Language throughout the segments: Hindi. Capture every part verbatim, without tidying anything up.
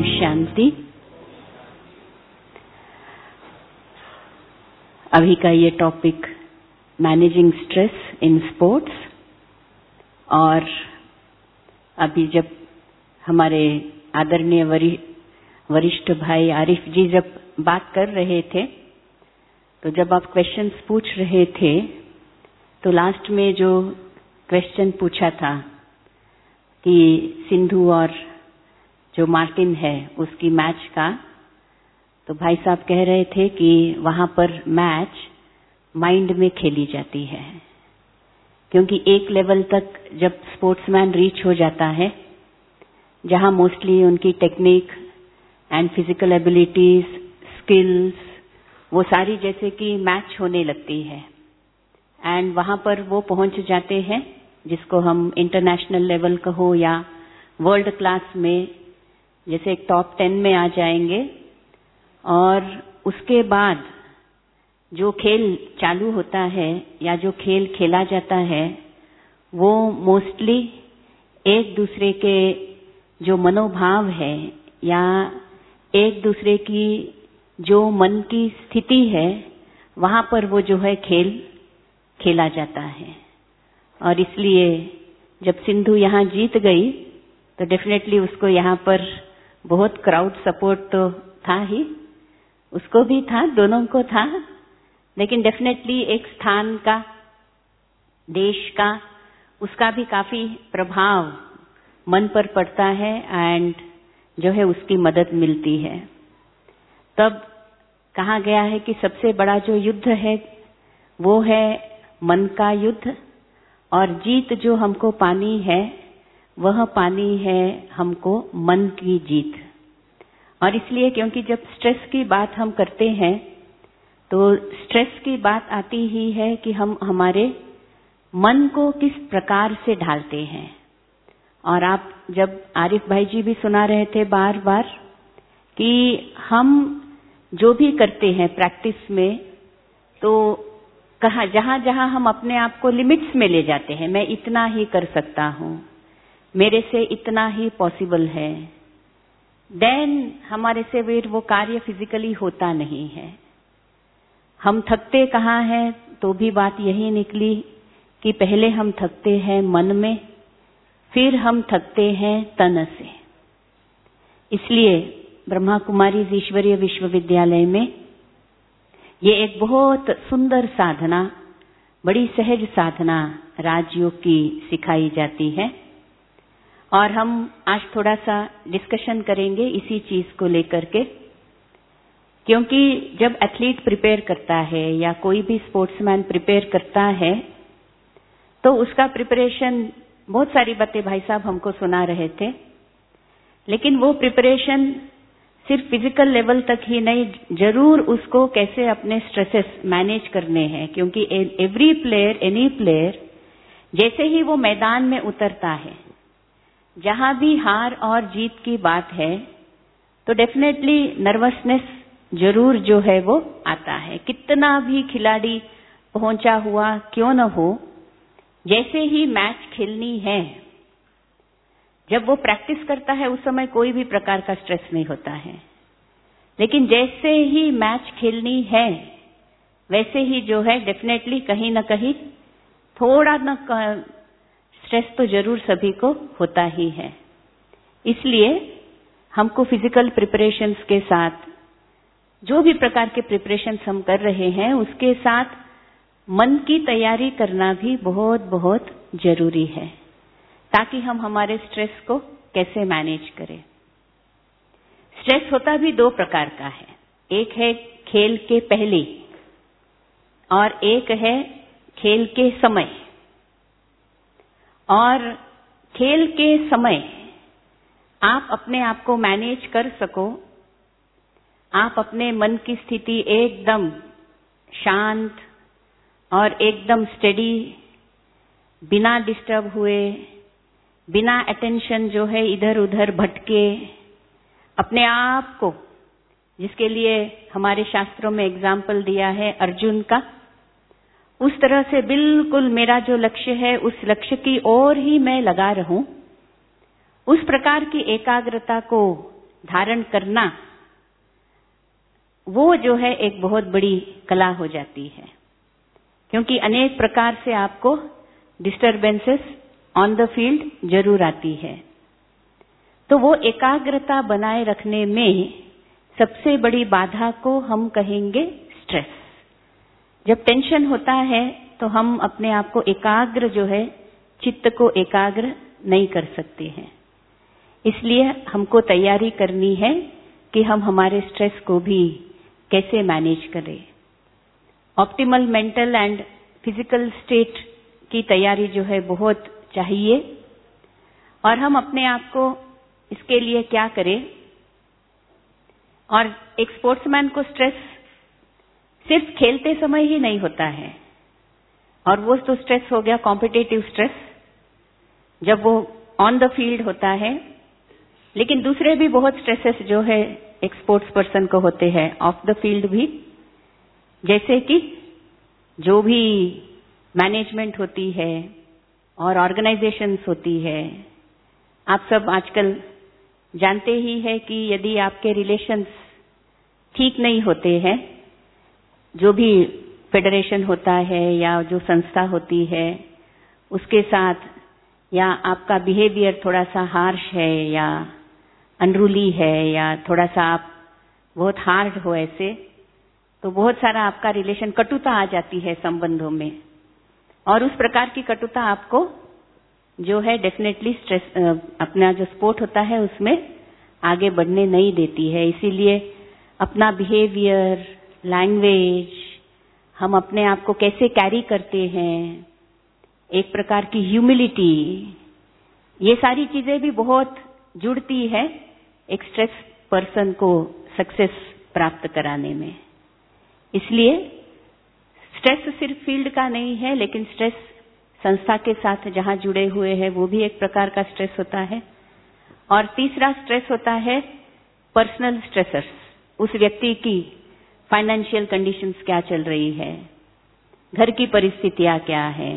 शांति। अभी का ये topic managing stress in sports, और अभी जब हमारे आदरणीय वरिष्ठ भाई आरिफ जी जब बात कर रहे थे, तो जब आप क्वेश्चंस पूछ रहे थे, तो लास्ट में जो क्वेश्चन पूछा था कि सिंधु और जो मार्टिन है उसकी मैच का, तो भाई साहब कह रहे थे कि वहां पर मैच माइंड में खेली जाती है, क्योंकि एक लेवल तक जब स्पोर्ट्समैन रीच हो जाता है, जहां मोस्टली उनकी technique and physical abilities, skills, वो सारी जैसे कि मैच होने लगती है, एंड वहां पर वो पहुंच जाते हैं जिसको हम इंटरनेशनल लेवल कहो या वर्ल्ड क्लास में, जैसे एक टॉप टेन में आ जाएंगे। और उसके बाद जो खेल चालू होता है या जो खेल खेला जाता है, वो मोस्टली एक दूसरे के जो मनोभाव है या एक दूसरे की जो मन की स्थिति है, वहां पर वो जो है खेल खेला जाता है। और इसलिए जब सिंधु यहाँ जीत गई, तो डेफिनेटली उसको यहाँ पर बहुत क्राउड सपोर्ट तो था ही, उसको भी था, दोनों को था, लेकिन डेफिनेटली एक स्थान का, देश का, उसका भी काफी प्रभाव मन पर पड़ता है एंड जो है उसकी मदद मिलती है। तब कहा गया है कि सबसे बड़ा जो युद्ध है वो है मन का युद्ध, और जीत जो हमको पानी है वह पानी है हमको मन की जीत। और इसलिए क्योंकि जब स्ट्रेस की बात हम करते हैं, तो स्ट्रेस की बात आती ही है कि हम हमारे मन को किस प्रकार से ढालते हैं। और आप जब आरिफ भाई जी भी सुना रहे थे बार बार कि हम जो भी करते हैं प्रैक्टिस में, तो कहा जहां जहां हम अपने आप को लिमिट्स में ले जाते हैं, मैं इतना ही कर सकता हूं, मेरे से इतना ही पॉसिबल है, देन हमारे से फिर वो कार्य फिजिकली होता नहीं है। हम थकते कहाँ हैं, तो भी बात यही निकली कि पहले हम थकते हैं मन में, फिर हम थकते हैं तन से। इसलिए ब्रह्मा कुमारी ईश्वरीय विश्वविद्यालय में ये एक बहुत सुंदर साधना, बड़ी सहज साधना राजयोग की सिखाई जाती है। और हम आज थोड़ा सा डिस्कशन करेंगे इसी चीज को लेकर के, क्योंकि जब एथलीट प्रिपेयर करता है या कोई भी स्पोर्ट्समैन प्रिपेयर करता है, तो उसका प्रिपरेशन, बहुत सारी बातें भाई साहब हमको सुना रहे थे, लेकिन वो प्रिपरेशन सिर्फ फिजिकल लेवल तक ही नहीं, जरूर उसको कैसे अपने स्ट्रेसेस मैनेज करने हैं, क्योंकि एवरी प्लेयर, एनी प्लेयर, जैसे ही वो मैदान में उतरता है, जहां भी हार और जीत की बात है, तो डेफिनेटली नर्वसनेस जरूर जो है वो आता है। कितना भी खिलाड़ी पहुंचा हुआ क्यों न हो, जैसे ही मैच खेलनी है, जब वो प्रैक्टिस करता है उस समय कोई भी प्रकार का स्ट्रेस नहीं होता है, लेकिन जैसे ही मैच खेलनी है, वैसे ही जो है डेफिनेटली कहीं न कहीं थोड़ा न स्ट्रेस तो जरूर सभी को होता ही है। इसलिए हमको फिजिकल प्रिपरेशंस के साथ, जो भी प्रकार के प्रिपरेशंस हम कर रहे हैं, उसके साथ मन की तैयारी करना भी बहुत बहुत जरूरी है, ताकि हम हमारे स्ट्रेस को कैसे मैनेज करें। स्ट्रेस होता भी दो प्रकार का है, एक है खेल के पहले और एक है खेल के समय। और खेल के समय आप अपने आप को मैनेज कर सको, आप अपने मन की स्थिति एकदम शांत और एकदम स्टेडी, बिना डिस्टर्ब हुए, बिना अटेंशन जो है इधर उधर भटके, अपने आप को, जिसके लिए हमारे शास्त्रों में एग्जाम्पल दिया है अर्जुन का, उस तरह से बिल्कुल मेरा जो लक्ष्य है उस लक्ष्य की ओर ही मैं लगा रहूं, उस प्रकार की एकाग्रता को धारण करना, वो जो है एक बहुत बड़ी कला हो जाती है, क्योंकि अनेक प्रकार से आपको डिस्टरबेंसेस ऑन द फील्ड जरूर आती है। तो वो एकाग्रता बनाए रखने में सबसे बड़ी बाधा को हम कहेंगे स्ट्रेस। जब टेंशन होता है तो हम अपने आप को एकाग्र जो है, चित्त को एकाग्र नहीं कर सकते हैं। इसलिए हमको तैयारी करनी है कि हम हमारे स्ट्रेस को भी कैसे मैनेज करें। Optimal mental and physical state की तैयारी जो है बहुत चाहिए, और हम अपने आप को इसके लिए क्या करें। और एक स्पोर्ट्समैन को स्ट्रेस सिर्फ खेलते समय ही नहीं होता है, और वो तो स्ट्रेस हो गया कॉम्पिटिटिव स्ट्रेस जब वो ऑन द फील्ड होता है, लेकिन दूसरे भी बहुत स्ट्रेसेस जो है एक स्पोर्ट्स पर्सन को होते हैं ऑफ द फील्ड भी, जैसे कि जो भी मैनेजमेंट होती है और ऑर्गेनाइजेशंस होती है। आप सब आजकल जानते ही है कि यदि आपके रिलेशंस ठीक नहीं होते हैं, जो भी फेडरेशन होता है या जो संस्था होती है उसके साथ, या आपका बिहेवियर थोड़ा सा हार्श है या अनरूली है, या थोड़ा सा आप बहुत हार्ड हो, ऐसे तो बहुत सारा आपका रिलेशन, कटुता आ जाती है संबंधों में, और उस प्रकार की कटुता आपको जो है डेफिनेटली स्ट्रेस, अपना जो स्पोर्ट होता है उसमें आगे बढ़ने नहीं देती है। इसीलिए अपना बिहेवियर, लैंग्वेज, हम अपने आप को कैसे कैरी करते हैं, एक प्रकार की ह्यूमिलिटी, ये सारी चीजें भी बहुत जुड़ती है एक स्ट्रेस पर्सन को सक्सेस प्राप्त कराने में। इसलिए स्ट्रेस सिर्फ फील्ड का नहीं है, लेकिन स्ट्रेस संस्था के साथ जहां जुड़े हुए हैं वो भी एक प्रकार का स्ट्रेस होता है। और तीसरा स्ट्रेस होता है पर्सनल स्ट्रेसर्स, उस व्यक्ति की फाइनेंशियल कंडीशंस क्या चल रही है, घर की परिस्थितियां क्या है,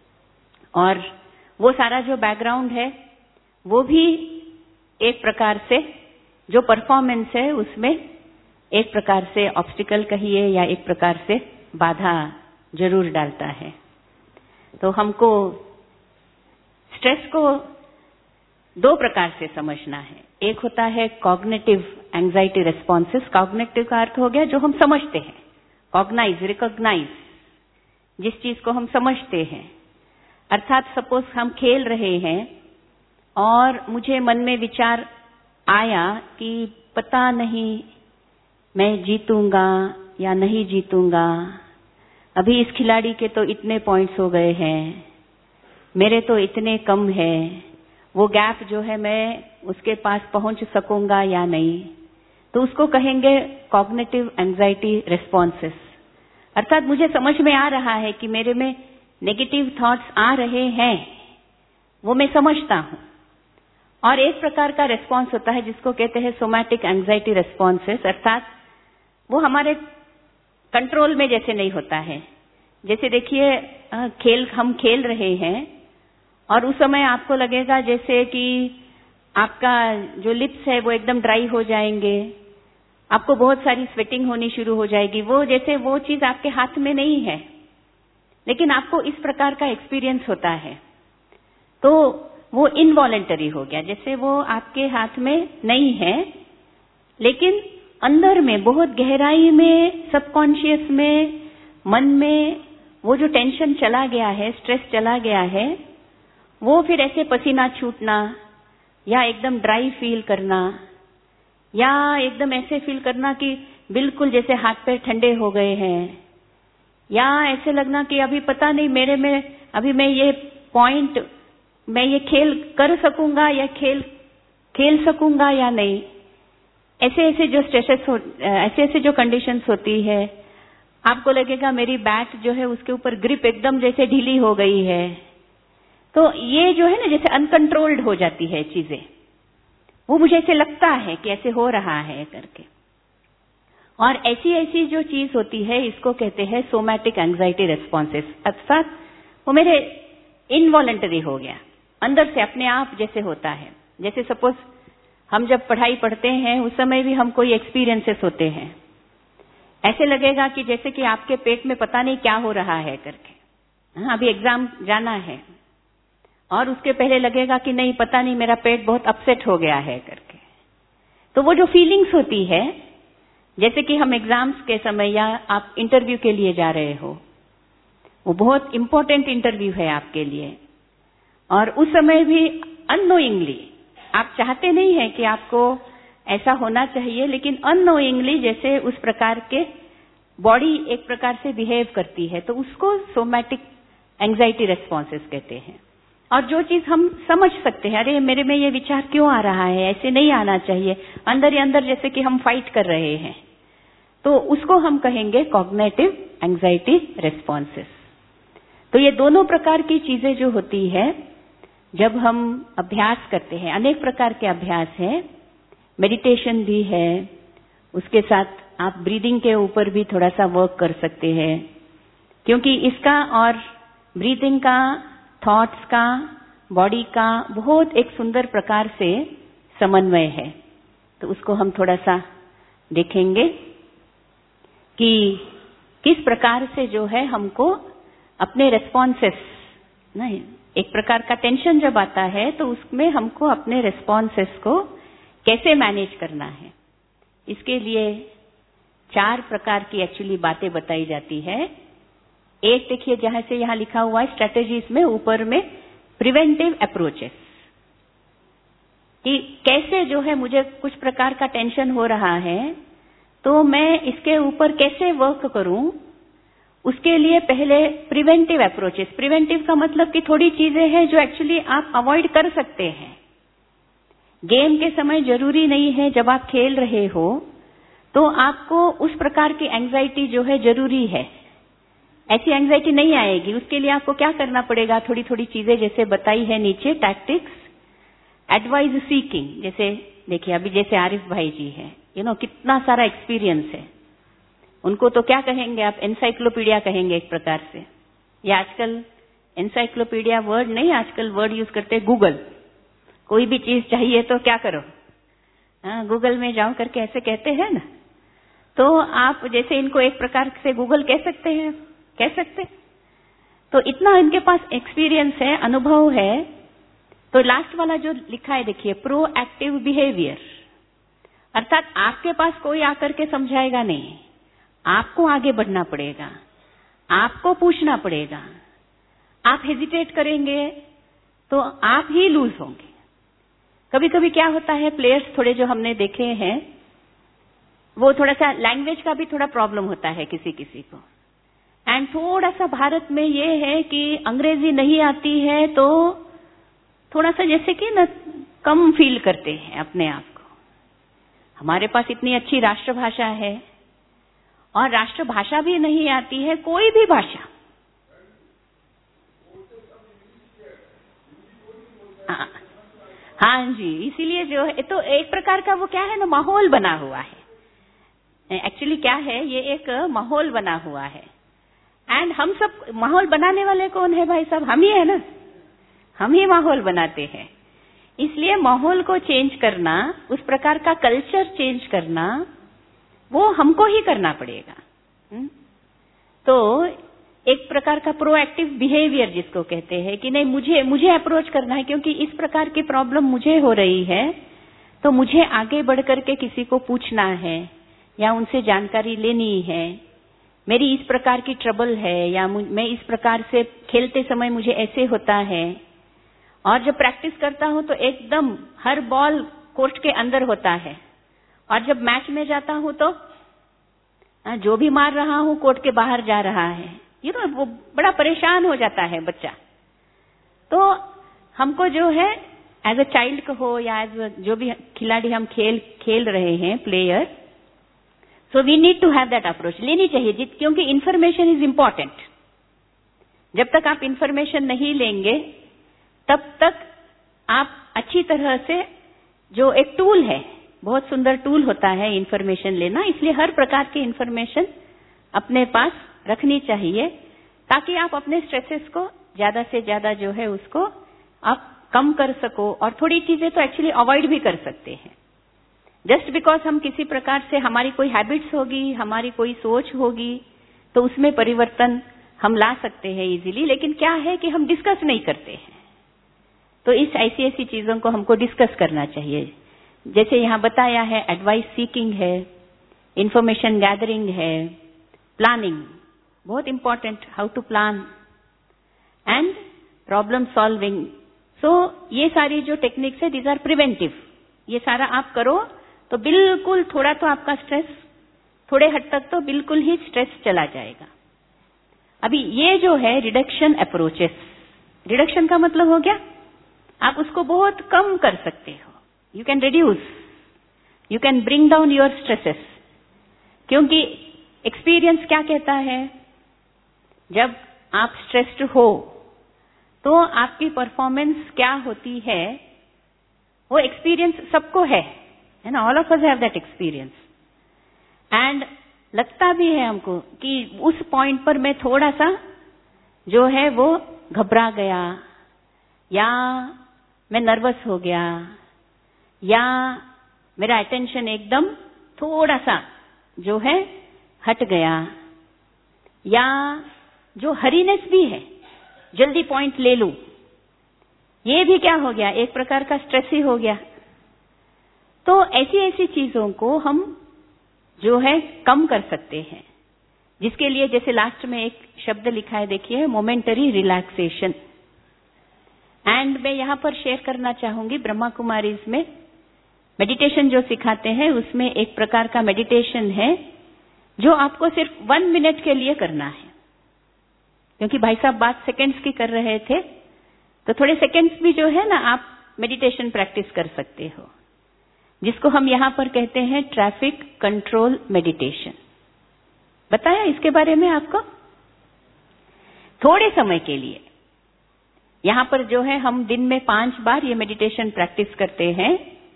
और वो सारा जो बैकग्राउंड है वो भी एक प्रकार से जो परफॉर्मेंस है उसमें एक प्रकार से ऑब्स्टिकल कहिए या एक प्रकार से बाधा जरूर डालता है। तो हमको स्ट्रेस को दो प्रकार से समझना है। एक होता है कॉग्निटिव एंजाइटी रिस्पॉन्सेस। कॉग्निटिव का अर्थ हो गया जो हम समझते हैं, कॉग्नाइज, रिकॉग्नाइज, जिस चीज को हम समझते हैं। अर्थात सपोज हम खेल रहे हैं और मुझे मन में विचार आया कि पता नहीं मैं जीतूंगा या नहीं जीतूंगा, अभी इस खिलाड़ी के तो इतने पॉइंट्स हो गए हैं, मेरे तो इतने कम है, वो गैप जो है मैं उसके पास पहुंच सकूंगा या नहीं, तो उसको कहेंगे कॉग्निटिव एंजाइटी रिस्पॉन्सेस। अर्थात मुझे समझ में आ रहा है कि मेरे में नेगेटिव थॉट्स आ रहे हैं, वो मैं समझता हूं। और एक प्रकार का रिस्पॉन्स होता है जिसको कहते हैं सोमैटिक एंजाइटी रिस्पॉन्सेस, अर्थात वो हमारे कंट्रोल में जैसे नहीं होता है। जैसे देखिए खेल हम खेल रहे हैं और उस समय आपको लगेगा जैसे कि आपका जो लिप्स है वो एकदम ड्राई हो जाएंगे, आपको बहुत सारी स्वेटिंग होनी शुरू हो जाएगी, वो जैसे वो चीज आपके हाथ में नहीं है, लेकिन आपको इस प्रकार का एक्सपीरियंस होता है, तो वो इनवॉलेंटरी हो गया, जैसे वो आपके हाथ में नहीं है, लेकिन अंदर में बहुत गहराई में, सबकॉन्शियस में, मन में वो जो टेंशन चला गया है, स्ट्रेस चला गया है, वो फिर ऐसे पसीना छूटना या एकदम ड्राई फील करना या एकदम ऐसे फील करना कि बिल्कुल जैसे हाथ पैर ठंडे हो गए हैं, या ऐसे लगना कि अभी पता नहीं मेरे में अभी मैं ये पॉइंट, मैं ये खेल कर सकूंगा या खेल खेल सकूंगा या नहीं। ऐसे ऐसे जो स्ट्रेसेस हो, ऐसे ऐसे जो कंडीशंस होती है, आपको लगेगा मेरी बैट जो है उसके ऊपर ग्रिप एकदम जैसे ढीली हो गई है। तो ये जो है ना जैसे अनकंट्रोल्ड हो जाती है चीजें, वो मुझे ऐसे लगता है कि ऐसे हो रहा है करके। और ऐसी ऐसी जो चीज होती है इसको कहते हैं सोमैटिक एंजाइटी रिस्पॉन्सेस, अर्थात वो मेरे इनवॉलेंटरी हो गया, अंदर से अपने आप जैसे होता है। जैसे सपोज हम जब पढ़ाई पढ़ते हैं उस समय भी हम कोई एक्सपीरियंसेस होते हैं, ऐसे लगेगा कि जैसे कि आपके पेट में पता नहीं क्या हो रहा है करके। हाँ, अभी एग्जाम जाना है और उसके पहले लगेगा कि नहीं पता नहीं मेरा पेट बहुत अपसेट हो गया है करके। तो वो जो फीलिंग्स होती है, जैसे कि हम एग्जाम्स के समय या आप इंटरव्यू के लिए जा रहे हो, वो बहुत इंपॉर्टेंट इंटरव्यू है आपके लिए, और उस समय भी अननोइंगली आप चाहते नहीं है कि आपको ऐसा होना चाहिए, लेकिन अननोइंगली जैसे उस प्रकार के बॉडी एक प्रकार से बिहेव करती है, तो उसको सोमैटिक एंजाइटी रेस्पॉन्सेस कहते हैं। और जो चीज हम समझ सकते हैं, अरे मेरे में ये विचार क्यों आ रहा है, ऐसे नहीं आना चाहिए, अंदर ही अंदर जैसे कि हम फाइट कर रहे हैं, तो उसको हम कहेंगे कॉग्निटिव एंजाइटी रेस्पॉन्सेस। तो ये दोनों प्रकार की चीजें जो होती है जब हम अभ्यास करते हैं, अनेक प्रकार के अभ्यास हैं, मेडिटेशन भी है, उसके साथ आप ब्रीदिंग के ऊपर भी थोड़ा सा वर्क कर सकते हैं, क्योंकि इसका और ब्रीदिंग का, थॉट्स का, बॉडी का बहुत एक सुंदर प्रकार से समन्वय है। तो उसको हम थोड़ा सा देखेंगे कि किस प्रकार से जो है हमको अपने रेस्पॉन्सेस, नहीं एक प्रकार का टेंशन जब आता है तो उसमें हमको अपने रेस्पॉन्सेस को कैसे मैनेज करना है, इसके लिए चार प्रकार की एक्चुअली बातें बताई जाती है। एक देखिए जहां से यहां लिखा हुआ है स्ट्रेटेजीज में ऊपर में प्रिवेंटिव अप्रोचेस, कि कैसे जो है मुझे कुछ प्रकार का टेंशन हो रहा है तो मैं इसके ऊपर कैसे वर्क करूं, उसके लिए पहले प्रिवेंटिव अप्रोचेस। प्रिवेंटिव का मतलब कि थोड़ी चीजें हैं जो एक्चुअली आप अवॉइड कर सकते हैं। गेम के समय जरूरी नहीं है, जब आप खेल रहे हो तो आपको उस प्रकार की एंजाइटी जो है जरूरी है, ऐसी एंजाइटी नहीं आएगी। उसके लिए आपको क्या करना पड़ेगा, थोड़ी थोड़ी चीजें जैसे बताई है नीचे, टैक्टिक्स, एडवाइस सीकिंग। जैसे देखिए अभी जैसे आरिफ भाई जी हैं, यू नो कितना सारा एक्सपीरियंस है, उनको तो क्या कहेंगे आप, एनसाइक्लोपीडिया कहेंगे एक प्रकार से, या आजकल एनसाइक्लोपीडिया वर्ड नहीं, आजकल वर्ड यूज करते हैं गूगल। कोई भी चीज चाहिए तो क्या करो, हाँ गूगल में जाओ करके ऐसे कहते हैं ना। तो आप जैसे इनको एक प्रकार से गूगल कह सकते हैं, कह सकते। तो इतना इनके पास एक्सपीरियंस है, अनुभव है। तो लास्ट वाला जो लिखा है देखिए, प्रोएक्टिव बिहेवियर, अर्थात आपके पास कोई आकर के समझाएगा नहीं, आपको आगे बढ़ना पड़ेगा, आपको पूछना पड़ेगा। आप हेजिटेट करेंगे तो आप ही लूज होंगे। कभी कभी क्या होता है, प्लेयर्स थोड़े जो हमने देखे हैं, वो थोड़ा सा लैंग्वेज का भी थोड़ा प्रॉब्लम होता है किसी किसी को, एंड थोड़ा सा भारत में ये है कि अंग्रेजी नहीं आती है तो थोड़ा सा जैसे कि ना कम फील करते हैं अपने आप को। हमारे पास इतनी अच्छी राष्ट्रभाषा है, और राष्ट्रभाषा भी नहीं आती है, कोई भी भाषा, हाँ हाँ जी, इसीलिए जो है तो एक प्रकार का वो क्या है ना, माहौल बना हुआ है। एक्चुअली क्या है, ये एक माहौल बना हुआ है, एंड हम सब माहौल बनाने वाले कौन है भाई साहब, हम ही है ना, हम ही माहौल बनाते हैं। इसलिए माहौल को चेंज करना, उस प्रकार का कल्चर चेंज करना, वो हमको ही करना पड़ेगा। हुँ? तो एक प्रकार का प्रोएक्टिव बिहेवियर जिसको कहते हैं कि नहीं मुझे मुझे अप्रोच करना है, क्योंकि इस प्रकार की प्रॉब्लम मुझे हो रही है, तो मुझे आगे बढ़ करके किसी को पूछना है या उनसे जानकारी लेनी है। मेरी इस प्रकार की ट्रबल है, या मैं इस प्रकार से खेलते समय मुझे ऐसे होता है। और जब प्रैक्टिस करता हूं तो एकदम हर बॉल कोर्ट के अंदर होता है, और जब मैच में जाता हूं तो जो भी मार रहा हूं कोर्ट के बाहर जा रहा है। यू नो वो बड़ा परेशान हो जाता है बच्चा। तो हमको जो है एज अ चाइल्ड कहो या एज जो भी खिलाड़ी हम खेल खेल रहे हैं, player, so we need to have that approach, लेनी चाहिए, क्योंकि इंफॉर्मेशन इज इम्पोर्टेंट। जब तक आप इंफॉर्मेशन नहीं लेंगे तब तक आप अच्छी तरह से, जो एक टूल है, बहुत सुंदर टूल होता है इंफॉर्मेशन लेना, इसलिए हर प्रकार की इंफॉर्मेशन अपने पास रखनी चाहिए, ताकि आप अपने स्ट्रेसेस को ज्यादा से ज्यादा जो है उसको आप कम कर सको, और थोड़ी चीजें तो एक्चुअली अवॉइड भी कर सकते हैं। जस्ट बिकॉज हम किसी प्रकार से हमारी कोई हैबिट्स होगी, हमारी कोई सोच होगी, तो उसमें परिवर्तन हम ला सकते हैं इजीली, लेकिन क्या है कि हम डिस्कस नहीं करते हैं। तो इस ऐसी ऐसी चीजों को हमको डिस्कस करना चाहिए। जैसे यहाँ बताया है, एडवाइस सीकिंग है, इंफॉर्मेशन गैदरिंग है, प्लानिंग बहुत important, how to plan, and problem solving. So ये सारी जो टेक्निक्स है, दीज आर प्रिवेंटिव। ये सारा आप करो तो बिल्कुल थोड़ा तो आपका स्ट्रेस, थोड़े हद तक तो बिल्कुल ही स्ट्रेस चला जाएगा। अभी ये जो है रिडक्शन अप्रोचेस, रिडक्शन का मतलब हो गया आप उसको बहुत कम कर सकते हो। You can reduce, you can bring down your stresses. क्योंकि एक्सपीरियंस क्या कहता है, जब आप स्ट्रेस्ड हो तो आपकी परफॉर्मेंस क्या होती है, वो एक्सपीरियंस सबको है, है ना, all of us have that experience. And लगता भी है हमको कि उस पॉइंट पर मैं थोड़ा सा जो है वो घबरा गया, या मैं नर्वस हो गया, या मेरा अटेंशन एकदम थोड़ा सा जो है हट गया, या जो हरीनेस भी है, जल्दी पॉइंट ले लूं, ये भी क्या हो गया, एक प्रकार का स्ट्रेस ही हो गया। तो ऐसी ऐसी चीजों को हम जो है कम कर सकते हैं, जिसके लिए जैसे लास्ट में एक शब्द लिखा है, देखिए, मोमेंटरी रिलैक्सेशन। एंड मैं यहां पर शेयर करना चाहूंगी, ब्रह्मा कुमारीज में मेडिटेशन जो सिखाते हैं उसमें एक प्रकार का मेडिटेशन है जो आपको सिर्फ वन मिनट के लिए करना है। क्योंकि भाई साहब बात सेकंड्स की कर रहे थे, तो थोड़े सेकंड्स भी जो है ना आप मेडिटेशन प्रैक्टिस कर सकते हो, जिसको हम यहां पर कहते हैं ट्रैफिक कंट्रोल मेडिटेशन। बताया इसके बारे में आपको? थोड़े समय के लिए यहां पर जो है हम दिन में पांच बार ये मेडिटेशन प्रैक्टिस करते हैं,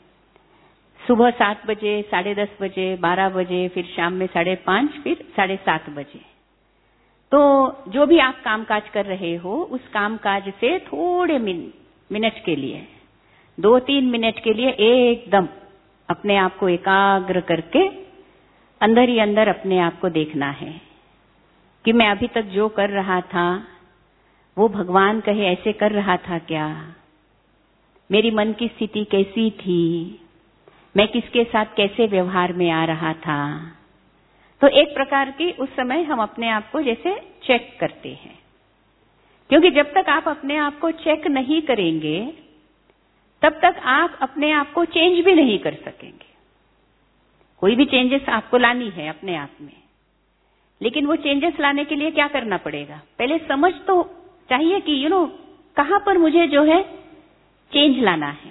सुबह सात बजे, साढ़े दस बजे, बारह बजे, फिर शाम में साढ़े पांच, फिर साढ़े सात बजे। तो जो भी आप कामकाज कर रहे हो, उस कामकाज से थोड़े मिन, मिनट के लिए, दो तीन मिनट के लिए एकदम अपने आप को एकाग्र करके अंदर ही अंदर अपने आप को देखना है कि मैं अभी तक जो कर रहा था वो भगवान कहे ऐसे कर रहा था क्या, मेरी मन की स्थिति कैसी थी, मैं किसके साथ कैसे व्यवहार में आ रहा था। तो एक प्रकार की उस समय हम अपने आप को जैसे चेक करते हैं, क्योंकि जब तक आप अपने आप को चेक नहीं करेंगे तब तक आप अपने आप को चेंज भी नहीं कर सकेंगे। कोई भी चेंजेस आपको लानी है अपने आप में, लेकिन वो चेंजेस लाने के लिए क्या करना पड़ेगा, पहले समझ तो चाहिए कि यू नो कहां पर मुझे जो है चेंज लाना है।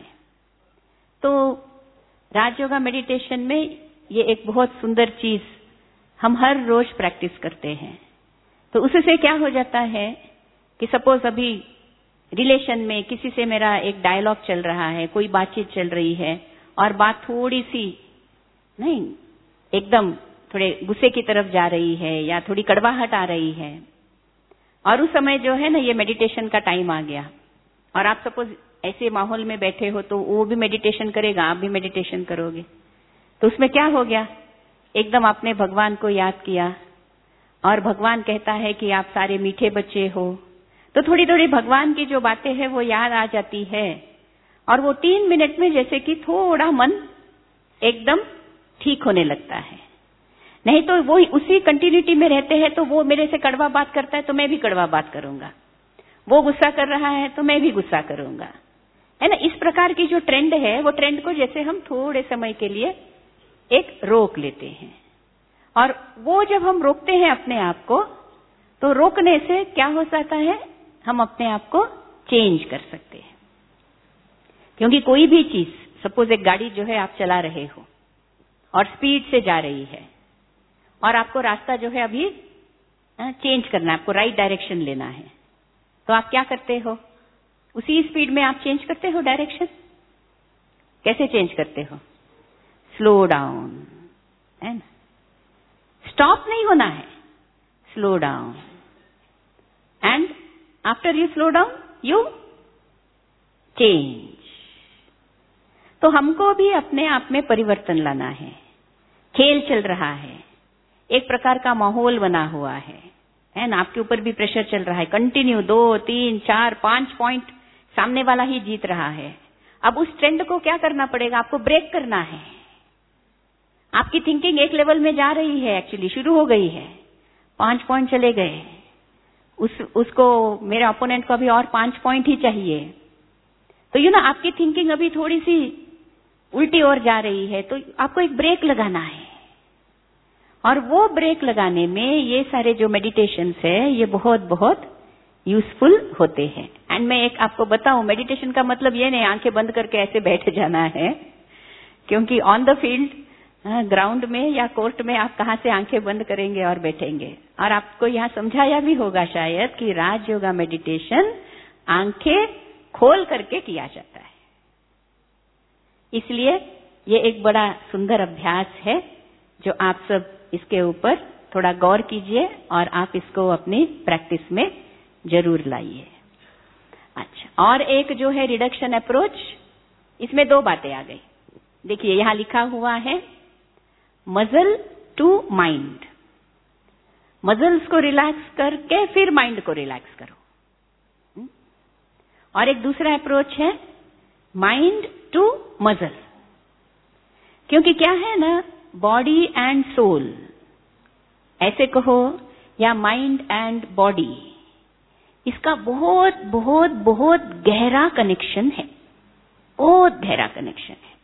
तो राजयोगा मेडिटेशन में ये एक बहुत सुंदर चीज हम हर रोज प्रैक्टिस करते हैं। तो उससे क्या हो जाता है कि सपोज अभी रिलेशन में किसी से मेरा एक डायलॉग चल रहा है, कोई बातचीत चल रही है और बात थोड़ी सी नहीं एकदम थोड़े गुस्से की तरफ जा रही है या थोड़ी कड़वाहट आ रही है, और उस समय जो है ना ये मेडिटेशन का टाइम आ गया और आप सपोज ऐसे माहौल में बैठे हो तो वो भी मेडिटेशन करेगा, आप भी मेडिटेशन करोगे। तो उसमें क्या हो गया, एकदम आपने भगवान को याद किया और भगवान कहता है कि आप सारे मीठे बच्चे हो, तो थोड़ी थोड़ी भगवान की जो बातें हैं वो याद आ जाती है और वो तीन मिनट में जैसे कि थोड़ा मन एकदम ठीक होने लगता है। नहीं तो वो उसी कंटिन्यूटी में रहते हैं, तो वो मेरे से कड़वा बात करता है तो मैं भी कड़वा बात करूंगा, वो गुस्सा कर रहा है तो मैं भी गुस्सा करूंगा, है ना। इस प्रकार की जो ट्रेंड है वो ट्रेंड को जैसे हम थोड़े समय के लिए एक रोक लेते हैं, और वो जब हम रोकते हैं अपने आप को, तो रोकने से क्या हो जाता है, हम अपने आप को चेंज कर सकते हैं। क्योंकि कोई भी चीज, सपोज एक गाड़ी जो है आप चला रहे हो और स्पीड से जा रही है और आपको रास्ता जो है अभी चेंज करना है, आपको राइट डायरेक्शन लेना है, तो आप क्या करते हो, उसी स्पीड में आप चेंज करते हो डायरेक्शन। कैसे चेंज करते हो, स्लो डाउन, है ना, स्टॉप नहीं होना है, slow down, and after you slow down you change. तो हमको भी अपने आप में परिवर्तन लाना है। खेल चल रहा है, एक प्रकार का माहौल बना हुआ है, है ना, आपके ऊपर भी प्रेशर चल रहा है, कंटिन्यू दो तीन चार पांच पॉइंट सामने वाला ही जीत रहा है। अब उस ट्रेंड को क्या करना पड़ेगा, आपको ब्रेक करना है। आपकी थिंकिंग एक लेवल में जा रही है, एक्चुअली शुरू हो गई है, पांच पॉइंट चले गए, उस उसको मेरे ओपोनेंट को अभी और पांच पॉइंट ही चाहिए, तो यू ना आपकी थिंकिंग अभी थोड़ी सी उल्टी ओर जा रही है, तो आपको एक ब्रेक लगाना है। और वो ब्रेक लगाने में ये सारे जो मेडिटेशंस है ये बहुत बहुत यूजफुल होते हैं। एंड मैं एक आपको बताऊं, मेडिटेशन का मतलब ये नहीं आंखें बंद करके ऐसे बैठ जाना है, क्योंकि ऑन द फील्ड, ग्राउंड में या कोर्ट में आप कहां से आंखें बंद करेंगे और बैठेंगे। और आपको यहां समझाया भी होगा शायद कि राज योगा मेडिटेशन आंखें खोल करके किया जाता है। इसलिए ये एक बड़ा सुंदर अभ्यास है जो आप सब इसके ऊपर थोड़ा गौर कीजिए और आप इसको अपनी प्रैक्टिस में जरूर लाइए। अच्छा, और एक जो है रिडक्शन अप्रोच, इसमें दो बातें आ गई। देखिए यहां लिखा हुआ है मसल टू माइंड। मसल्स को रिलैक्स करके फिर माइंड को रिलैक्स करो। और एक दूसरा अप्रोच है माइंड टू मसल, क्योंकि क्या है ना, बॉडी एंड सोल ऐसे कहो या माइंड एंड बॉडी, इसका बहुत बहुत बहुत गहरा कनेक्शन है, बहुत गहरा कनेक्शन है।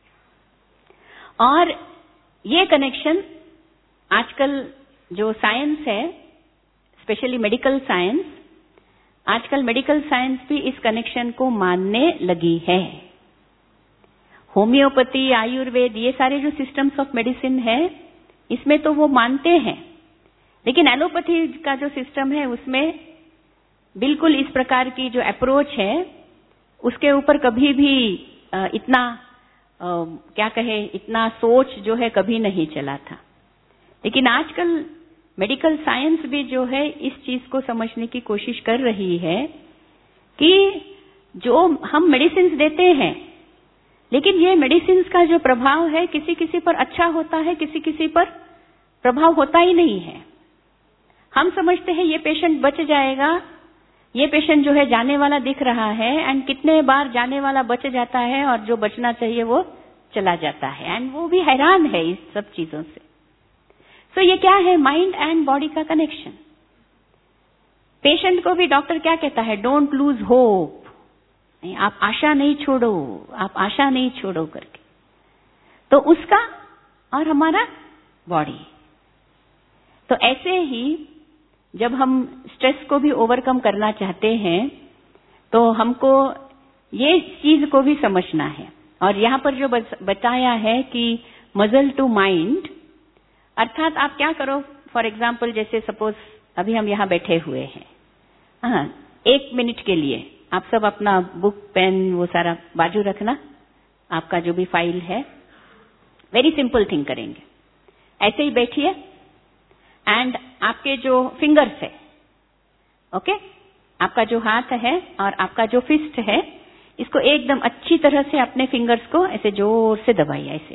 और ये कनेक्शन आजकल जो साइंस है, स्पेशली मेडिकल साइंस, आजकल मेडिकल साइंस भी इस कनेक्शन को मानने लगी है। होम्योपैथी, आयुर्वेद, ये सारे जो सिस्टम्स ऑफ मेडिसिन है इसमें तो वो मानते हैं, लेकिन एलोपैथी का जो सिस्टम है उसमें बिल्कुल इस प्रकार की जो अप्रोच है उसके ऊपर कभी भी इतना आ, क्या कहे इतना सोच जो है कभी नहीं चला था। लेकिन आजकल मेडिकल साइंस भी जो है इस चीज को समझने की कोशिश कर रही है कि जो हम मेडिसिन देते हैं, लेकिन ये मेडिसिन का जो प्रभाव है किसी किसी पर अच्छा होता है, किसी किसी पर प्रभाव होता ही नहीं है। हम समझते हैं ये पेशेंट बच जाएगा, ये पेशेंट जो है जाने वाला दिख रहा है, एंड कितने बार जाने वाला बच जाता है और जो बचना चाहिए वो चला जाता है, एंड वो भी हैरान है इस सब चीजों से। सो so, ये क्या है, माइंड एंड बॉडी का कनेक्शन। पेशेंट को भी डॉक्टर क्या कहता है, डोंट लूज होप, आप आशा नहीं छोड़ो, आप आशा नहीं छोड़ो करके। तो उसका और हमारा बॉडी, तो ऐसे ही जब हम स्ट्रेस को भी ओवरकम करना चाहते हैं तो हमको ये चीज को भी समझना है। और यहाँ पर जो बताया है कि मसल टू माइंड, अर्थात आप क्या करो, फॉर एग्जाम्पल जैसे सपोज अभी हम यहाँ बैठे हुए हैं, हाँ, एक मिनट के लिए आप सब अपना बुक पेन वो सारा बाजू रखना, आपका जो भी फाइल है, वेरी सिंपल थिंग करेंगे, ऐसे ही बैठिए एंड आपके जो फिंगर्स है, ओके, आपका जो हाथ है और आपका जो फिस्ट है, इसको एकदम अच्छी तरह से अपने फिंगर्स को ऐसे जोर से दबाइए ऐसे,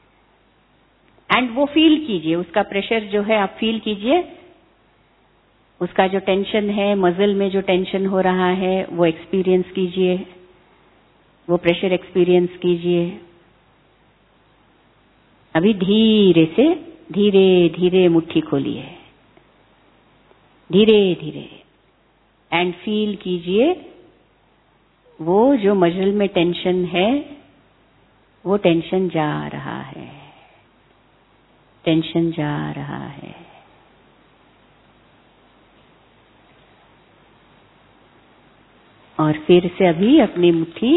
एंड वो फील कीजिए, उसका प्रेशर जो है आप फील कीजिए, उसका जो टेंशन है, मसल में जो टेंशन हो रहा है वो एक्सपीरियंस कीजिए, वो प्रेशर एक्सपीरियंस कीजिए। अभी धीरे से धीरे धीरे मुट्ठी खोलिए, धीरे धीरे, एंड फील कीजिए वो जो मसल में टेंशन है वो टेंशन जा रहा है, टेंशन जा रहा है। और फिर से अभी अपनी मुट्ठी,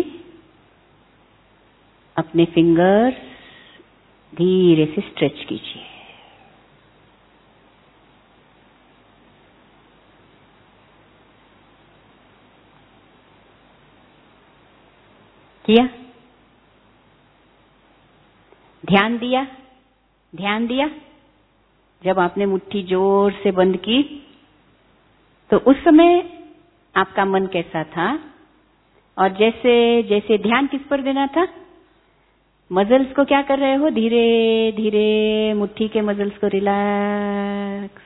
अपने फिंगर्स धीरे से स्ट्रेच कीजिए। किया, ध्यान दिया, ध्यान दिया। जब आपने मुट्ठी जोर से बंद की तो उस समय आपका मन कैसा था, और जैसे जैसे ध्यान किस पर देना था, मसल्स को क्या कर रहे हो? धीरे धीरे मुट्ठी के मसल्स को रिलैक्स।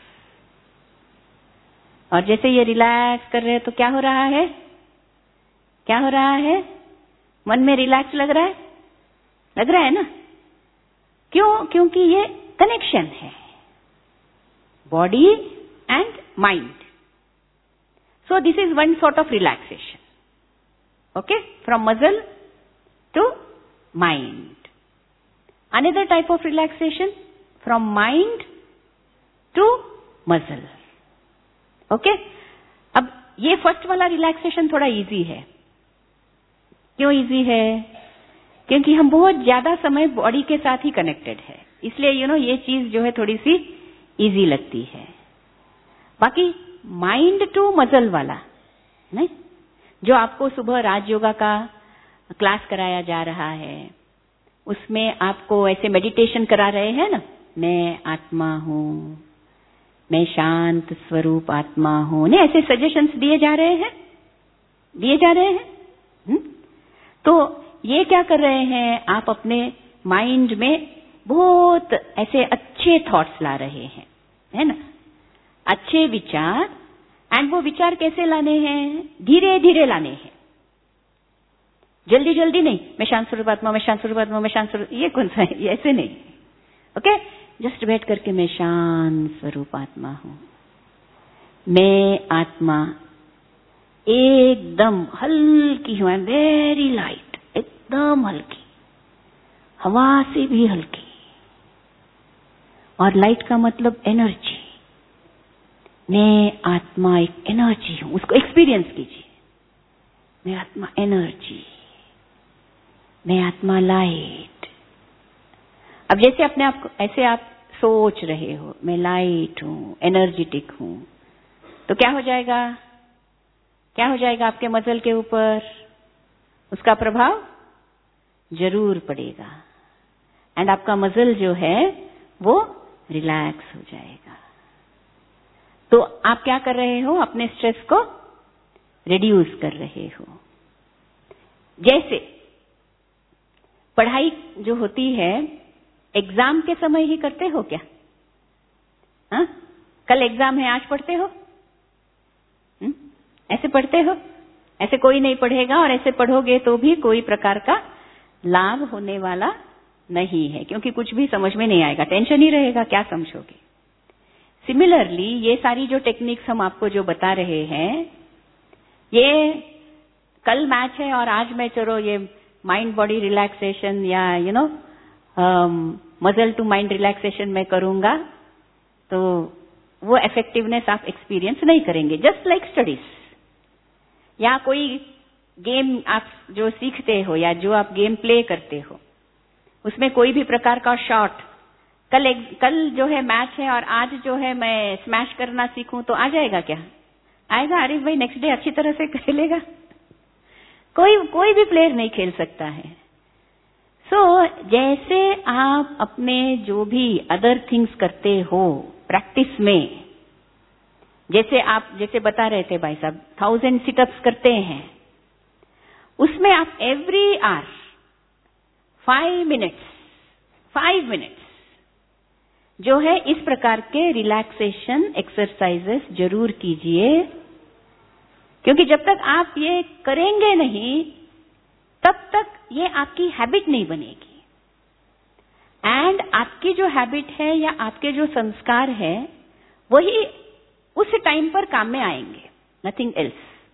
और जैसे ये रिलैक्स कर रहे हैं तो क्या हो रहा है? क्या हो रहा है? मन में रिलैक्स लग रहा है? लग रहा है ना? क्यों? क्योंकि ये कनेक्शन है, body and mind. So this is one sort of relaxation. Okay? From muscle to mind. Another type of relaxation from mind to muscle. Okay? अब ये फर्स्ट वाला रिलैक्सेशन थोड़ा इजी है. क्यों इजी है? क्योंकि हम बहुत ज्यादा समय बॉडी के साथ ही कनेक्टेड है, इसलिए यू नो ये चीज जो है थोड़ी सी इजी लगती है. बाकी माइंड टू मसल वाला नहीं, जो आपको सुबह राज योगा का क्लास कराया जा रहा है, उसमें आपको ऐसे मेडिटेशन करा रहे हैं ना, मैं आत्मा हूं, मैं शांत स्वरूप आत्मा हूं, नहीं ऐसे सजेशंस दिए जा रहे हैं, दिए जा रहे हैं. हुँ? तो ये क्या कर रहे हैं, आप अपने माइंड में बहुत ऐसे अच्छे थॉट्स ला रहे हैं, है ना, अच्छे विचार. एंड वो विचार कैसे लाने हैं? धीरे धीरे लाने हैं, जल्दी जल्दी नहीं. मैं शांत स्वरूप आत्मा, मैं शांत स्वरूप आत्मा, मैं शांत स्वरूप, ये कौन सा है? ये ऐसे नहीं. ओके, जस्ट बैठ करके मैं शांत स्वरूप आत्मा हूं, मैं आत्मा एकदम हल्की हूं, वेरी लाइट, एकदम हल्की, हवा से भी हल्की. और लाइट का मतलब एनर्जी. मैं आत्मा एक एनर्जी हूं, उसको एक्सपीरियंस कीजिए. मैं आत्मा एनर्जी, मैं आत्मा लाइट. अब जैसे अपने आप को ऐसे आप सोच रहे हो, मैं लाइट हूं, एनर्जेटिक हूं, तो क्या हो जाएगा? क्या हो जाएगा आपके मसल के ऊपर? उसका प्रभाव जरूर पड़ेगा. एंड आपका मसल जो है वो रिलैक्स हो जाएगा. तो आप क्या कर रहे हो? अपने स्ट्रेस को रिड्यूस कर रहे हो. जैसे पढ़ाई जो होती है एग्जाम के समय ही करते हो क्या? हा? कल एग्जाम है, आज पढ़ते हो? हुँ? ऐसे पढ़ते हो? ऐसे कोई नहीं पढ़ेगा, और ऐसे पढ़ोगे तो भी कोई प्रकार का लाभ होने वाला नहीं है, क्योंकि कुछ भी समझ में नहीं आएगा, टेंशन ही रहेगा, क्या समझोगे. सिमिलरली ये सारी जो टेक्निक्स हम आपको जो बता रहे हैं, ये कल मैच है और आज मैं चलो ये माइंड बॉडी रिलैक्सेशन या you know muscle to mind relaxation मैं करूंगा, तो वो इफेक्टिवनेस आप एक्सपीरियंस नहीं करेंगे. जस्ट लाइक स्टडीज या कोई गेम आप जो सीखते हो या जो आप गेम प्ले करते हो, उसमें कोई भी प्रकार का शॉट, कल एक, कल जो है मैच है और आज जो है मैं स्मैश करना सीखूं तो आ जाएगा क्या? आएगा? आरिफ भाई नेक्स्ट डे अच्छी तरह से खेलेगा? कोई कोई भी प्लेयर नहीं खेल सकता है. सो so, जैसे आप अपने जो भी अदर थिंग्स करते हो प्रैक्टिस में, जैसे आप जैसे बता रहे थे भाई साहब थाउजेंड सिटअप्स करते हैं, उसमें आप every hour five minutes five minutes जो है इस प्रकार के रिलैक्सेशन एक्सरसाइजेस जरूर कीजिए. क्योंकि जब तक आप ये करेंगे नहीं तब तक ये आपकी हैबिट नहीं बनेगी. एंड आपकी जो हैबिट है या आपके जो संस्कार है वही उस टाइम पर काम में आएंगे, नथिंग एल्स.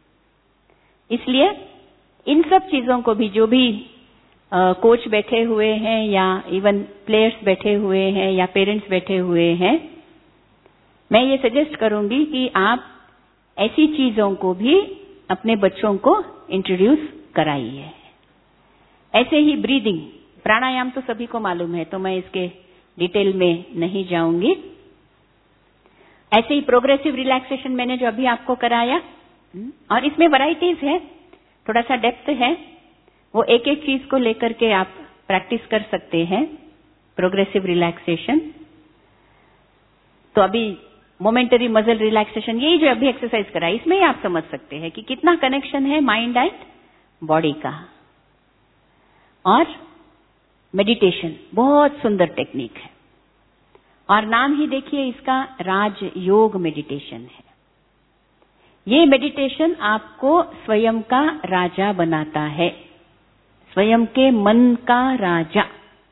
इसलिए इन सब चीजों को भी, जो भी कोच uh, बैठे हुए हैं या इवन प्लेयर्स बैठे हुए हैं या पेरेंट्स बैठे हुए हैं, मैं ये सजेस्ट करूंगी कि आप ऐसी चीजों को भी अपने बच्चों को इंट्रोड्यूस कराइए. ऐसे ही ब्रीदिंग, प्राणायाम तो सभी को मालूम है, तो मैं इसके डिटेल में नहीं जाऊंगी. ऐसे ही प्रोग्रेसिव रिलैक्सेशन मैंने जो अभी आपको कराया, और इसमें वैरायटीज है, थोड़ा सा डेप्थ है, वो एक एक चीज को लेकर के आप प्रैक्टिस कर सकते हैं. प्रोग्रेसिव रिलैक्सेशन तो अभी मोमेंटरी मसल रिलैक्सेशन, यही जो अभी एक्सरसाइज करा, इसमें ही आप समझ सकते हैं कि कितना कनेक्शन है माइंड एंड बॉडी का. और मेडिटेशन बहुत सुंदर टेक्निक है, और नाम ही देखिए इसका, राजयोग मेडिटेशन है। ये मेडिटेशन आपको स्वयं का राजा बनाता है, स्वयं के मन का राजा।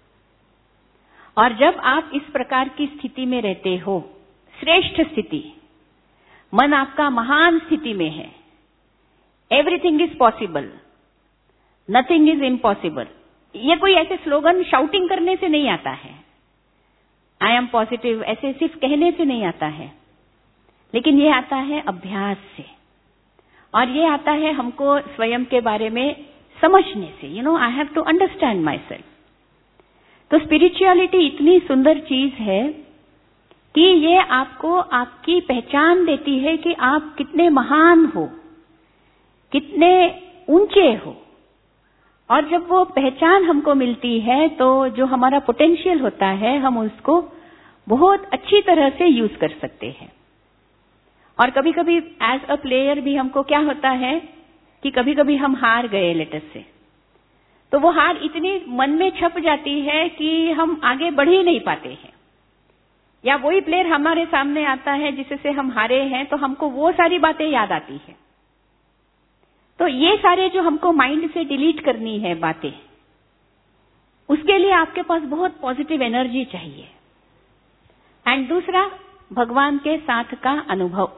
और जब आप इस प्रकार की स्थिति में रहते हो, श्रेष्ठ स्थिति, मन आपका महान स्थिति में है, everything is possible, nothing is impossible. ये कोई ऐसे स्लोगन शाउटिंग करने से नहीं आता है, आई एम पॉजिटिव ऐसे सिर्फ कहने से नहीं आता है, लेकिन ये आता है अभ्यास से, और ये आता है हमको स्वयं के बारे में समझने से। You know, I have to understand myself. तो स्पिरिचुअलिटी इतनी सुंदर चीज है कि ये आपको आपकी पहचान देती है कि आप कितने महान हो, कितने ऊंचे हो। और जब वो पहचान हमको मिलती है तो जो हमारा पोटेंशियल होता है हम उसको बहुत अच्छी तरह से यूज कर सकते हैं। और कभी कभी एज अ प्लेयर भी हमको क्या होता है कि कभी कभी हम हार गए लेटर से, तो वो हार इतनी मन में छप जाती है कि हम आगे बढ़ ही नहीं पाते हैं। या वही प्लेयर हमारे सामने आता है जिससे हम हारे हैं, तो हमको वो सारी बातें याद आती है। तो ये सारे जो हमको माइंड से डिलीट करनी है बातें, उसके लिए आपके पास बहुत पॉजिटिव एनर्जी चाहिए। एंड दूसरा, भगवान के साथ का अनुभव।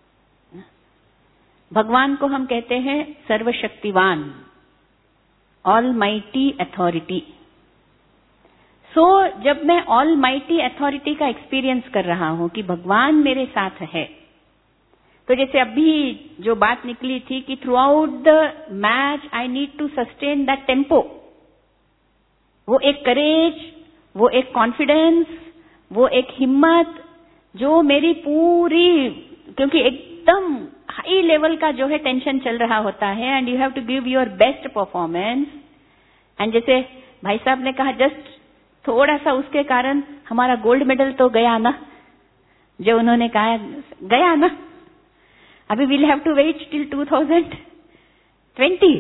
भगवान को हम कहते हैं सर्वशक्तिवान, ऑल माइटी अथॉरिटी। सो जब मैं ऑल माइटी अथॉरिटी का एक्सपीरियंस कर रहा हूं कि भगवान मेरे साथ है, तो जैसे अभी जो बात निकली थी कि throughout the match I need to sustain that tempo, वो एक करेज, वो एक कॉन्फिडेंस, वो एक हिम्मत जो मेरी पूरी, क्योंकि एकदम हाई लेवल का जो है टेंशन चल रहा होता है, and you have to give your best performance. And जैसे भाई साहब ने कहा, जस्ट थोड़ा सा उसके कारण हमारा गोल्ड मेडल तो गया ना, जो उन्होंने कहा गया ना, अभी will have to wait till two thousand twenty,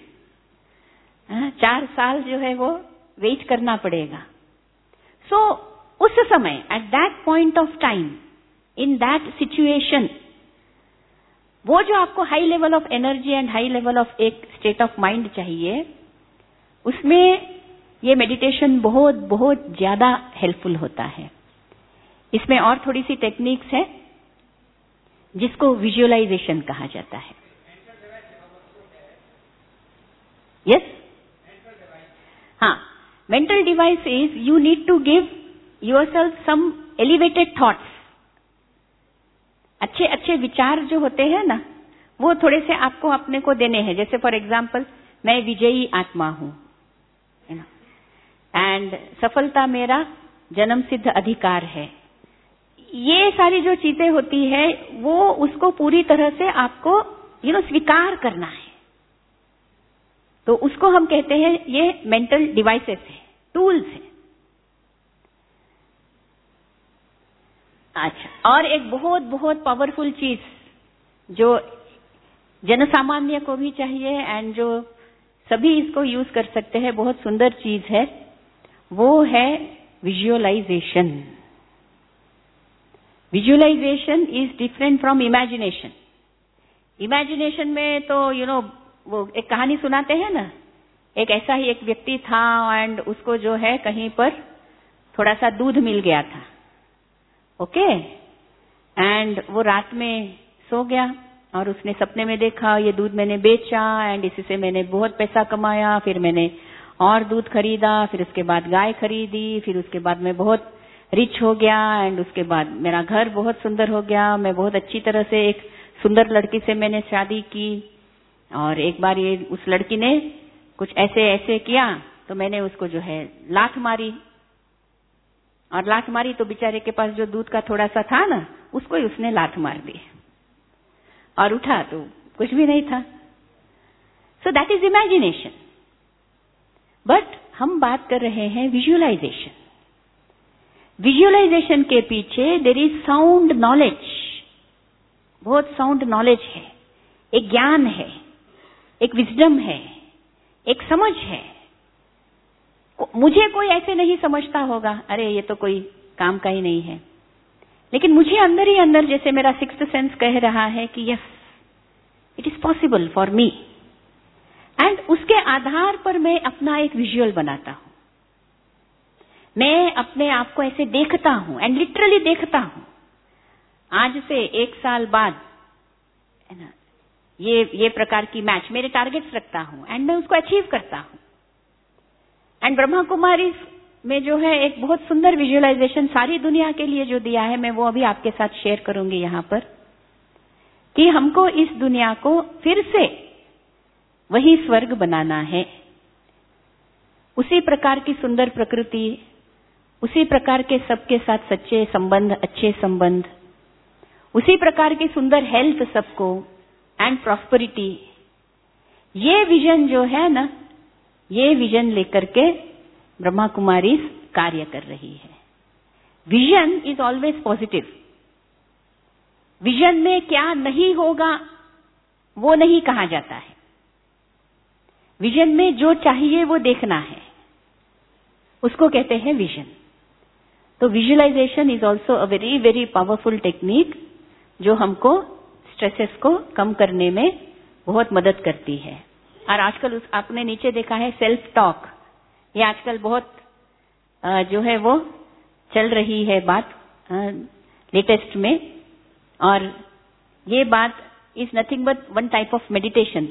चार साल जो है वो वेट करना पड़ेगा। सो so, उस समय at that point of time, in that situation, वो जो आपको high level of energy and high level of एक स्टेट ऑफ माइंड चाहिए, उसमें ये मेडिटेशन बहुत बहुत ज्यादा हेल्पफुल होता है। इसमें और थोड़ी सी टेक्निक्स है जिसको विजुअलाइजेशन कहा जाता है। यस, हाँ, mental device is you need to give yourself some elevated thoughts. अच्छे अच्छे विचार जो होते हैं ना, वो थोड़े से आपको अपने को देने हैं। जैसे फॉर एग्जाम्पल, मैं विजयी आत्मा हूं, एंड सफलता मेरा जन्म सिद्ध अधिकार है। ये सारी जो चीजें होती है वो उसको पूरी तरह से आपको यू नो स्वीकार करना है। तो उसको हम कहते हैं ये मेंटल डिवाइसेस है, टूल्स है। अच्छा, और एक बहुत बहुत पावरफुल चीज जो जनसामान्य को भी चाहिए एंड जो सभी इसको यूज कर सकते हैं, बहुत सुंदर चीज है, वो है visualization. Visualization is different from imagination. Imagination में तो यू you नो know, वो एक कहानी सुनाते हैं ना, एक ऐसा ही एक व्यक्ति था एंड उसको जो है कहीं पर थोड़ा सा दूध मिल गया था, ओके, एंड वो रात में सो गया और उसने सपने में देखा ये दूध मैंने बेचा एंड इसी से मैंने बहुत पैसा कमाया, फिर मैंने और दूध खरीदा, फिर उसके बाद गाय खरीदी, फिर उसके बाद मैं बहुत रिच हो गया एंड उसके बाद मेरा घर बहुत सुंदर हो गया, मैं बहुत अच्छी तरह से एक सुंदर लड़की से मैंने शादी की, और एक बार ये उस लड़की ने कुछ ऐसे ऐसे किया तो मैंने उसको जो है लात मारी, और लात मारी तो बेचारे के पास जो दूध का थोड़ा सा था ना, उसको ही उसने लात मार दी और उठा तो कुछ भी नहीं था। So that is imagination. But हम बात कर रहे हैं विजुअलाइजेशन। विजुअलाइजेशन के पीछे देयर इज साउंड नॉलेज, बहुत साउंड नॉलेज है, एक ज्ञान है, एक विजडम है, एक समझ है। मुझे कोई ऐसे नहीं समझता होगा, अरे ये तो कोई काम का ही नहीं है, लेकिन मुझे अंदर ही अंदर जैसे मेरा सिक्स्थ सेंस कह रहा है कि yes, it is possible for me, and उसके आधार पर मैं अपना एक विजुअल बनाता हूं। मैं अपने आप को ऐसे देखता हूं एंड लिटरली देखता हूं। आज से एक साल बाद है ना, ये ये प्रकार की मैच मेरे टारगेट्स रखता हूं एंड मैं उसको अचीव करता हूं। एंड ब्रह्मा कुमारी में जो है एक बहुत सुंदर विजुअलाइजेशन सारी दुनिया के लिए जो दिया है, मैं वो अभी आपके साथ शेयर करूंगी यहां पर, कि हमको इस दुनिया को फिर से वही स्वर्ग बनाना है। उसी प्रकार की सुंदर प्रकृति, उसी प्रकार के सबके साथ सच्चे संबंध, अच्छे संबंध, उसी प्रकार की सुंदर हेल्थ सबको एंड प्रॉस्पेरिटी। ये विजन जो है ना, ये विजन लेकर के ब्रह्मा कुमारी कार्य कर रही है। Vision is always positive. Vision में क्या नहीं होगा वो नहीं कहा जाता है। विजन में जो चाहिए वो देखना है, उसको कहते हैं विजन। तो visualization is also a very very powerful technique जो हमको स्ट्रेसेस को कम करने में बहुत मदद करती है। और आजकल उस आपने नीचे देखा है सेल्फ टॉक, ये आजकल बहुत जो है वो चल रही है बात लेटेस्ट में, और ये बात is nothing but one type of meditation.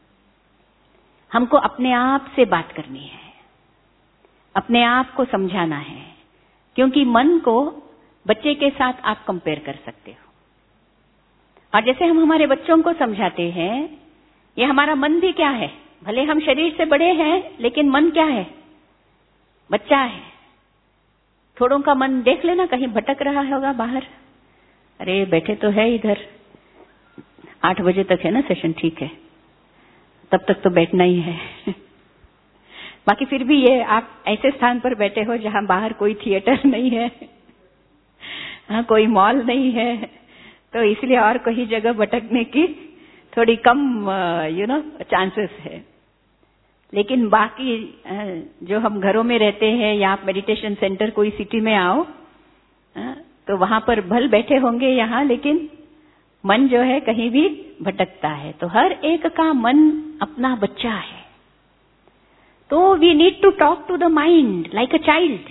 हमको अपने आप से बात करनी है, अपने आप को समझाना है, क्योंकि मन को बच्चे के साथ आप कंपेयर कर सकते हो। और जैसे हम हमारे बच्चों को समझाते हैं, ये हमारा मन भी क्या है, भले हम शरीर से बड़े हैं लेकिन मन क्या है, बच्चा है। थोड़ों का मन देख लेना कहीं भटक रहा होगा बाहर, अरे बैठे तो है इधर, आठ बजे तक है ना सेशन, ठीक है, तब तक तो बैठना ही है। बाकी फिर भी ये आप ऐसे स्थान पर बैठे हो जहां बाहर कोई थिएटर नहीं है, हाँ कोई मॉल नहीं है, तो इसलिए और कोई जगह भटकने की थोड़ी कम यू नो चांसेस है। लेकिन बाकी जो हम घरों में रहते हैं या आप मेडिटेशन सेंटर कोई सिटी में आओ, तो वहां पर भल बैठे होंगे यहाँ, लेकिन मन जो है कहीं भी भटकता है। तो हर एक का मन अपना बच्चा है। तो we need to talk to the mind like a child.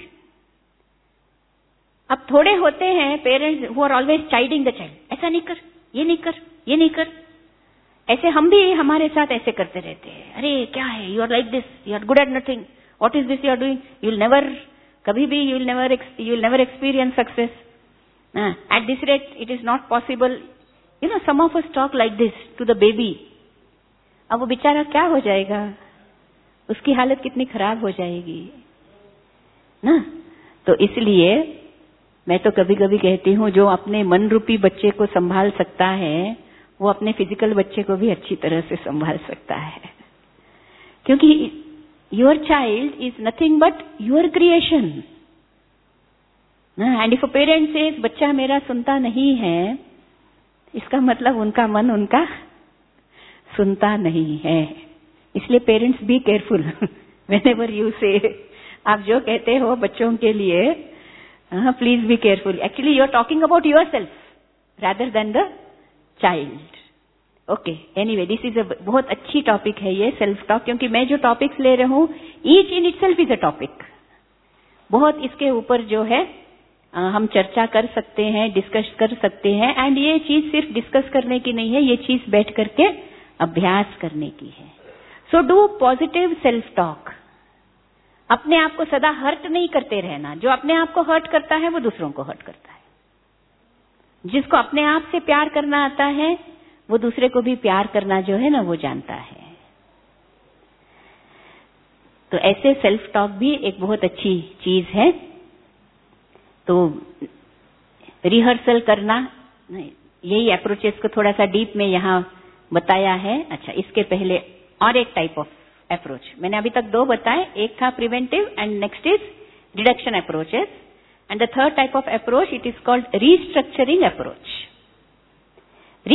अब थोड़े होते हैं parents who are always chiding the child, ऐसा नहीं कर, ये नहीं कर, ये नहीं कर। ऐसे हम भी हमारे साथ ऐसे करते रहते हैं, अरे क्या है, you are like this, you are good at nothing, what is this you are doing, you will never, कभी भी you will never you will never experience success, at this rate it is not possible. You know some of us talk like this to the baby. अब वो बेचारा क्या हो जाएगा, उसकी हालत कितनी खराब हो जाएगी ना। तो इसलिए मैं तो कभी कभी कहती हूँ, जो अपने मन रूपी बच्चे को संभाल सकता है वो अपने फिजिकल बच्चे को भी अच्छी तरह से संभाल सकता है, क्योंकि your child is nothing but your creation. And if a parent says बच्चा मेरा सुनता नहीं है, इसका मतलब उनका मन उनका सुनता नहीं है। इसलिए parents be careful whenever you say, आप जो कहते हो बच्चों के लिए, please be careful. Actually you are talking about yourself rather than the child. Okay, anyway this is a बहुत अच्छी टॉपिक है ये सेल्फ टॉक, क्योंकि मैं जो टॉपिक्स ले रहा हूँ each in itself is a topic. बहुत इसके ऊपर जो है आ, हम चर्चा कर सकते हैं, डिस्कस कर सकते हैं। एंड ये चीज सिर्फ डिस्कस करने की नहीं है, ये चीज बैठ करके अभ्यास करने की है। So do positive self talk. अपने आप को सदा हर्ट नहीं करते रहना। जो अपने आप को हर्ट करता है वो दूसरों को हर्ट करता है। जिसको अपने आप से प्यार करना आता है वो दूसरे को भी प्यार करना जो है ना वो जानता है। तो ऐसे सेल्फ टॉक भी एक बहुत अच्छी चीज है। तो रिहर्सल करना, यही अप्रोचेस को थोड़ा सा डीप में यहाँ बताया है। अच्छा, इसके पहले और एक टाइप ऑफ अप्रोच मैंने अभी तक दो बताए, एक था preventive and next is reduction approaches, and the third type of approach it is called restructuring approach.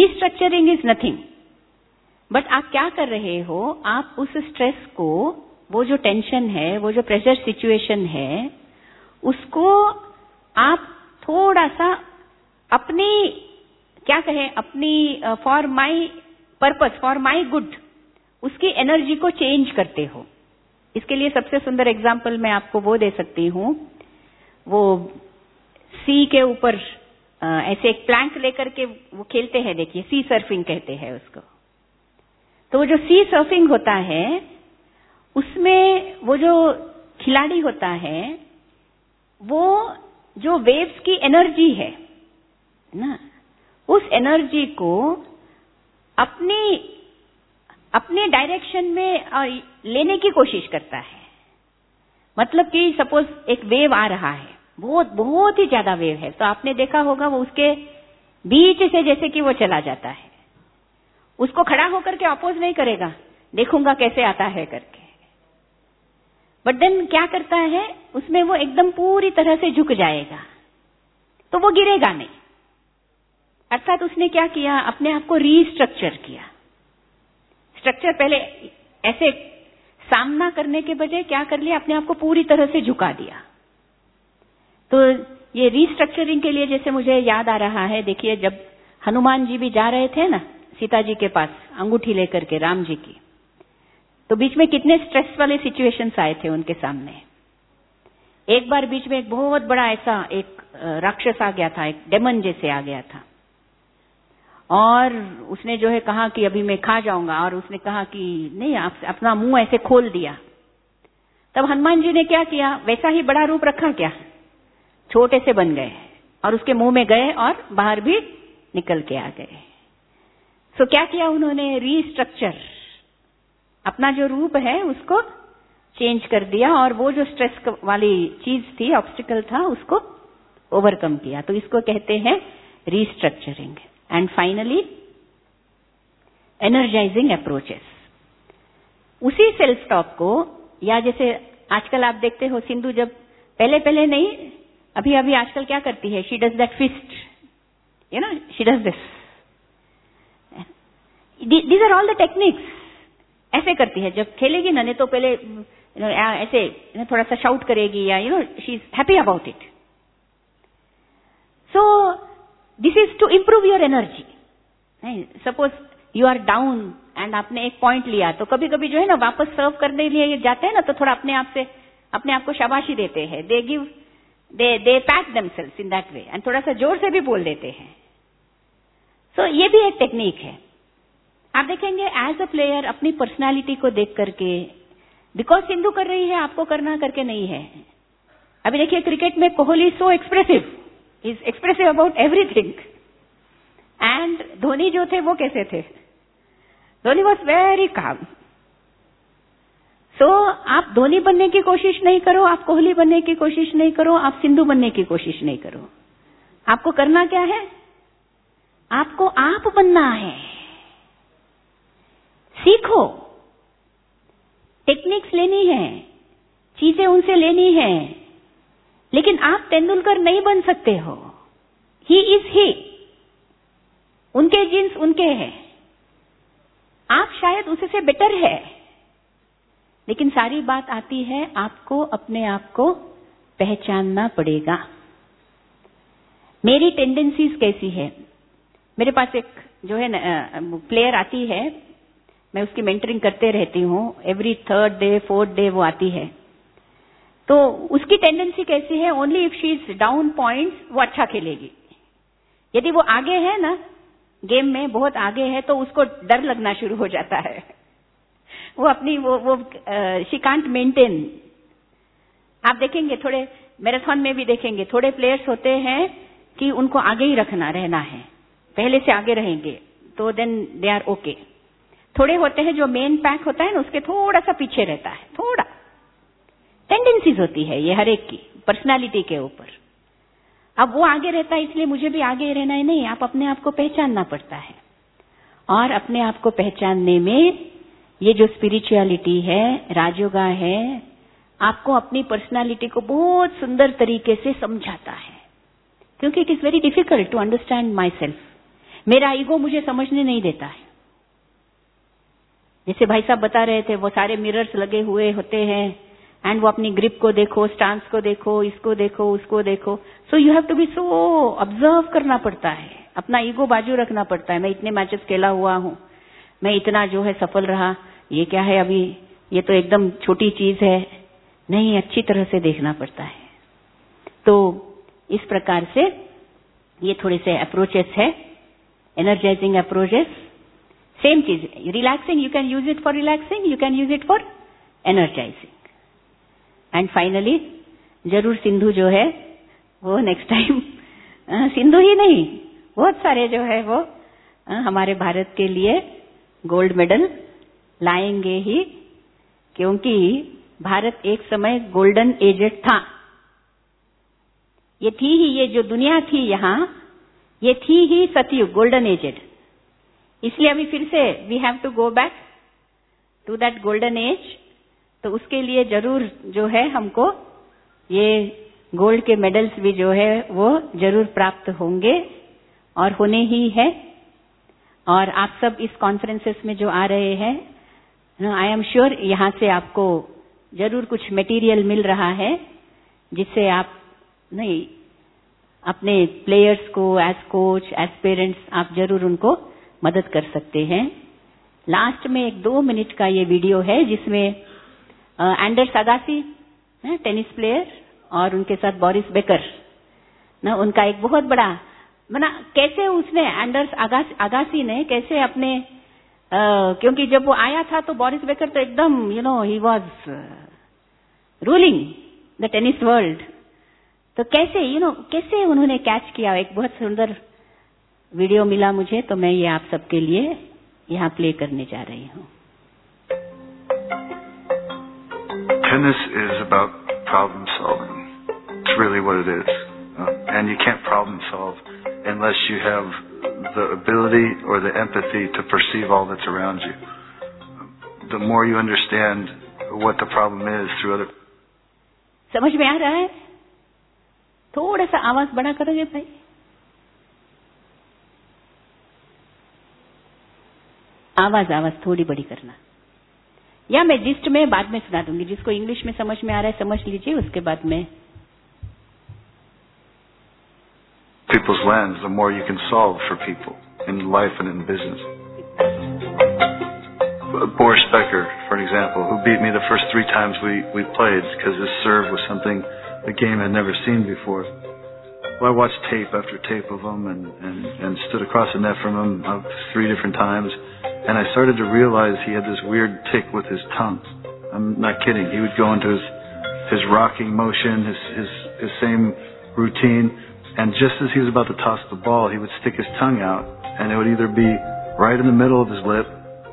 Restructuring is nothing but आप क्या कर रहे हो, आप उस स्ट्रेस को वो जो टेंशन है, वो जो प्रेशर सिचुएशन है, उसको आप थोड़ा सा अपनी, क्या कहें, अपनी for my purpose, for my good, उसकी एनर्जी को चेंज करते हो। इसके लिए सबसे सुंदर एग्जाम्पल मैं आपको वो दे सकती हूँ, वो सी के ऊपर ऐसे एक प्लैंक लेकर के वो खेलते हैं, देखिए, सी सर्फिंग कहते हैं उसको। तो वो जो सी सर्फिंग होता है, उसमें वो जो खिलाड़ी होता है, वो जो वेव्स की एनर्जी है ना, उस एनर्जी को अपनी अपने डायरेक्शन में लेने की कोशिश करता है। मतलब कि सपोज एक वेव आ रहा है, बहुत बहुत ही ज्यादा वेव है, तो आपने देखा होगा वो उसके बीच से जैसे कि वो चला जाता है, उसको खड़ा होकर के अपोज नहीं करेगा, देखूंगा कैसे आता है करके। बट देन क्या करता है, उसमें वो एकदम पूरी तरह से झुक जाएगा, तो वो गिरेगा नहीं। अर्थात उसने क्या किया, अपने आप को रीस्ट्रक्चर किया। स्ट्रक्चर पहले ऐसे सामना करने के बजाय क्या कर लिया, अपने आप को पूरी तरह से झुका दिया। तो ये रीस्ट्रक्चरिंग के लिए जैसे मुझे याद आ रहा है, देखिए, जब हनुमान जी भी जा रहे थे ना सीता जी के पास अंगूठी लेकर के, राम जी की, तो बीच में कितने स्ट्रेस वाले सिचुएशंस आए थे उनके सामने। एक बार बीच में एक बहुत बड़ा ऐसा एक राक्षस आ गया था, एक डेमन जैसे आ गया था, और उसने जो है कहा कि अभी मैं खा जाऊंगा, और उसने कहा कि नहीं, आप अपना मुंह ऐसे खोल दिया। तब हनुमान जी ने क्या किया, वैसा ही बड़ा रूप रखा क्या, छोटे से बन गए और उसके मुंह में गए और बाहर भी निकल के आ गए। सो क्या किया उन्होंने, रीस्ट्रक्चर, अपना जो रूप है उसको चेंज कर दिया, और वो जो स्ट्रेस वाली चीज थी, ऑब्स्टिकल था, उसको ओवरकम किया। तो इसको कहते हैं restructuring. And finally energizing approaches. उसी सेल्फ टॉक को, या जैसे आजकल आप देखते हो, सिंधु जब पहले पहले नहीं, अभी अभी आजकल क्या करती है, she does that fist, you know, she does this, these are all the techniques. ऐसे करती है, जब खेलेगी ना, नहीं तो पहले you know, ऐसे you know, थोड़ा सा शाउट करेगी, या you know, she is happy about it. So this is to improve your energy. Suppose you are down and आपने एक पॉइंट लिया, तो कभी कभी जो है ना, वापस सर्व करने के लिए जाते हैं ना, तो थोड़ा अपने आप से अपने आप को शाबाशी देते हैं, they give they they pat themselves in that way, and थोड़ा सा जोर से भी बोल देते हैं। सो so, ये भी एक टेक्निक है। आप देखेंगे एज अ प्लेयर अपनी पर्सनालिटी को देख करके, बिकॉज सिंधु कर रही है आपको करना करके नहीं है। अभी देखिए क्रिकेट में Kohli so expressive, is expressive about everything, and Dhoni जो थे वो कैसे थे, धोनी वॉज वेरी काम। सो आप धोनी बनने की कोशिश नहीं करो, आप कोहली बनने की कोशिश नहीं करो, आप सिंधु बनने की कोशिश नहीं करो। आपको करना क्या है, आपको आप बनना है। सीखो, टेक्निक्स लेनी है, चीजें उनसे लेनी है, लेकिन आप तेंदुलकर नहीं बन सकते हो। ही इज ही, उनके जीन्स उनके हैं, आप शायद उससे बेटर है, लेकिन सारी बात आती है आपको अपने आप को पहचानना पड़ेगा। मेरी टेंडेंसीज कैसी है, मेरे पास एक जो है ना प्लेयर आती है, मैं उसकी मेंटरिंग करते रहती हूँ, every third day fourth day वो आती है। तो उसकी टेंडेंसी कैसी है, only if she is down points वो अच्छा खेलेगी। यदि वो आगे है ना गेम में, बहुत आगे है, तो उसको डर लगना शुरू हो जाता है। वो अपनी वो वो शी कांट मेंटेन। आप देखेंगे थोड़े मैराथन में भी देखेंगे, थोड़े प्लेयर्स होते हैं कि उनको आगे ही रखना रहना है, पहले से आगे रहेंगे तो देन दे आर ओके। थोड़े होते हैं जो मेन पैक होता है ना, उसके थोड़ा सा पीछे रहता है, थोड़ा टेंडेंसीज होती है ये हर एक की पर्सनालिटी के ऊपर। अब वो आगे रहता है इसलिए मुझे भी आगे रहना है, नहीं, आप अपने आप को पहचानना पड़ता है। और अपने आप को पहचानने में ये जो स्पिरिचुअलिटी है, राजयोगा है, आपको अपनी पर्सनालिटी को बहुत सुंदर तरीके से समझाता है। क्योंकि it is very difficult to understand myself. मेरा ईगो मुझे समझने नहीं देता है। जैसे भाई साहब बता रहे थे, वो सारे मिरर्स लगे हुए होते हैं एंड वो अपनी ग्रिप को देखो, स्टांस को देखो, इसको देखो, उसको देखो. So you have to be so observe करना पड़ता है, अपना ईगो बाजू रखना पड़ता है. मैं इतने मैचेस खेला हुआ हूँ, मैं इतना जो है सफल रहा, ये क्या है अभी, ये तो एकदम छोटी चीज है. नहीं, अच्छी तरह से देखना पड़ता है. तो इस प्रकार से ये थोड़े से अप्रोचेस है, एनर्जाइजिंग अप्रोचेस. सेम चीज, relaxing, you can use it for relaxing, you can use it for energizing. And finally जरूर सिंधु जो है वो नेक्स्ट टाइम, सिंधु ही नहीं बहुत सारे जो है वो आ, हमारे भारत के लिए गोल्ड मेडल लाएंगे ही, क्योंकि भारत एक समय गोल्डन एजेड था. ये थी ही, ये जो दुनिया थी यहाँ, ये थी ही सतयुग, गोल्डन एजेड. इसलिए अभी फिर से we have to go back to that golden age. तो उसके लिए जरूर जो है हमको ये गोल्ड के मेडल्स भी जो है वो जरूर प्राप्त होंगे और होने ही है. और आप सब इस कॉन्फ्रेंसेस में जो आ रहे हैं, आई एम श्योर यहाँ से आपको जरूर कुछ मटेरियल मिल रहा है, जिससे आप नहीं अपने प्लेयर्स को एज कोच, एज पेरेंट्स, आप जरूर उनको मदद कर सकते हैं. लास्ट में एक दो मिनट का ये वीडियो है जिसमें एंडर्स अगासी, टेनिस प्लेयर, और उनके साथ बोरिस बेकर ना, उनका एक बहुत बड़ा मना कैसे उसने एंडर्स अगासी, अगासी ने कैसे अपने आ, क्योंकि जब वो आया था तो बोरिस बेकर तो एकदम you know he was ruling the tennis world. तो कैसे यू नो कैसे उन्होंने कैच किया, एक बहुत सुंदर वीडियो मिला मुझे, तो मैं ये आप सबके लिए यहाँ प्ले करने जा रही हूँ. Tennis is about problem solving. It's really what it is. Uh, and you can't problem solve unless you have the ability or the empathy to perceive all that's around you. The more you understand what the problem is through other... समझ में आ रहा है? थोड़ा सा आवाज बड़ा करोगे भाई? आवाज आवाज थोड़ी बड़ी करना, या मैं जिस्ट में बाद में सुना दूंगी. जिसको इंग्लिश में समझ में आ रहा है समझ लीजिए, उसके बाद में. People's lands, the more you can solve for people in life and in business. Boris Becker, for an example, who beat me the first three times we, we played because his serve was something the game had never seen before. Well, I watched tape after tape of him and, and, and stood across the net from him uh, three different times, and I started to realize he had this weird tick with his tongue. I'm not kidding. He would go into his, his rocking motion, his, his, his same routine, and just as he was about to toss the ball, he would stick his tongue out, and it would either be right in the middle of his lip.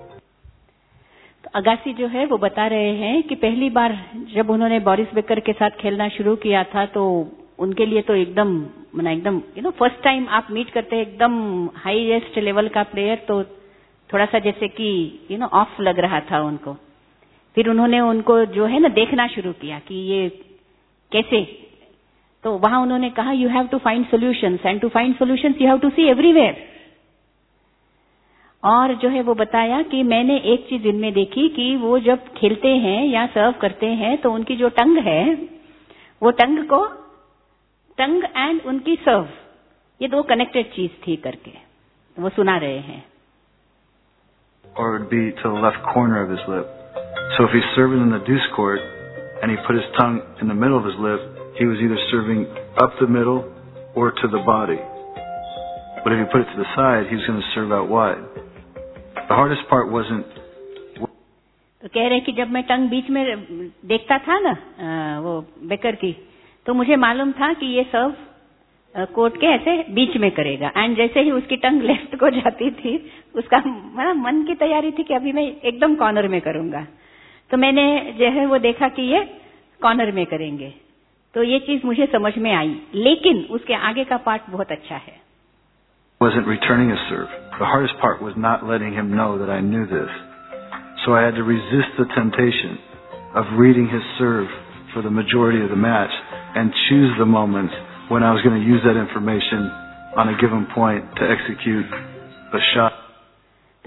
तो अगासी जो है वो बता रहे हैं कि पहली बार जब उन्होंने बोरिस बेकर के साथ खेलना शुरू किया था, तो उनके लिए तो एकदम माना एकदम यू नो फर्स्ट टाइम आप मीट करते हैं एकदम हाईएस्ट लेवल का प्लेयर, तो थोड़ा सा जैसे कि यू नो ऑफ लग रहा था उनको. फिर उन्होंने उनको जो है ना देखना शुरू किया कि ये कैसे. तो वहां उन्होंने कहा you have to find solutions, and to find solutions you have to see everywhere. और जो है वो बताया कि मैंने एक चीज इनमें देखी कि वो जब खेलते हैं या सर्व करते हैं तो उनकी जो टंग है, वो टंग को टंग एंड उनकी सर्व, ये दो कनेक्टेड चीज थी करके वो सुना रहे हैं. Or it would be to the left corner of his lip. So if he's serving in the deuce court and he put his tongue in the middle of his lip, he was either serving up the middle or to the body. But if you put it to the side, he was going to serve out wide. The hardest part wasn't... तो कह रहे कि जब मैं टंग बीच में देखता था ना आ, वो बेकर की, तो मुझे मालूम था कि ये सर्व कोर्ट के ऐसे बीच में करेगा. एंड जैसे ही उसकी टंग लेफ्ट को जाती थी, उसका मन की तैयारी थी कि अभी मैं एकदम कॉर्नर में करूंगा. तो मैंने जो है वो देखा कि ये कॉर्नर में करेंगे, तो ये चीज मुझे समझ में आई. लेकिन उसके आगे का पार्ट बहुत अच्छा है. Wasn't returning his serve. The hardest part was not letting him know that I knew this. So I had to resist the temptation of reading his serve for the majority of the match and choose the moments when I was going to use that information on a given point to execute a shot.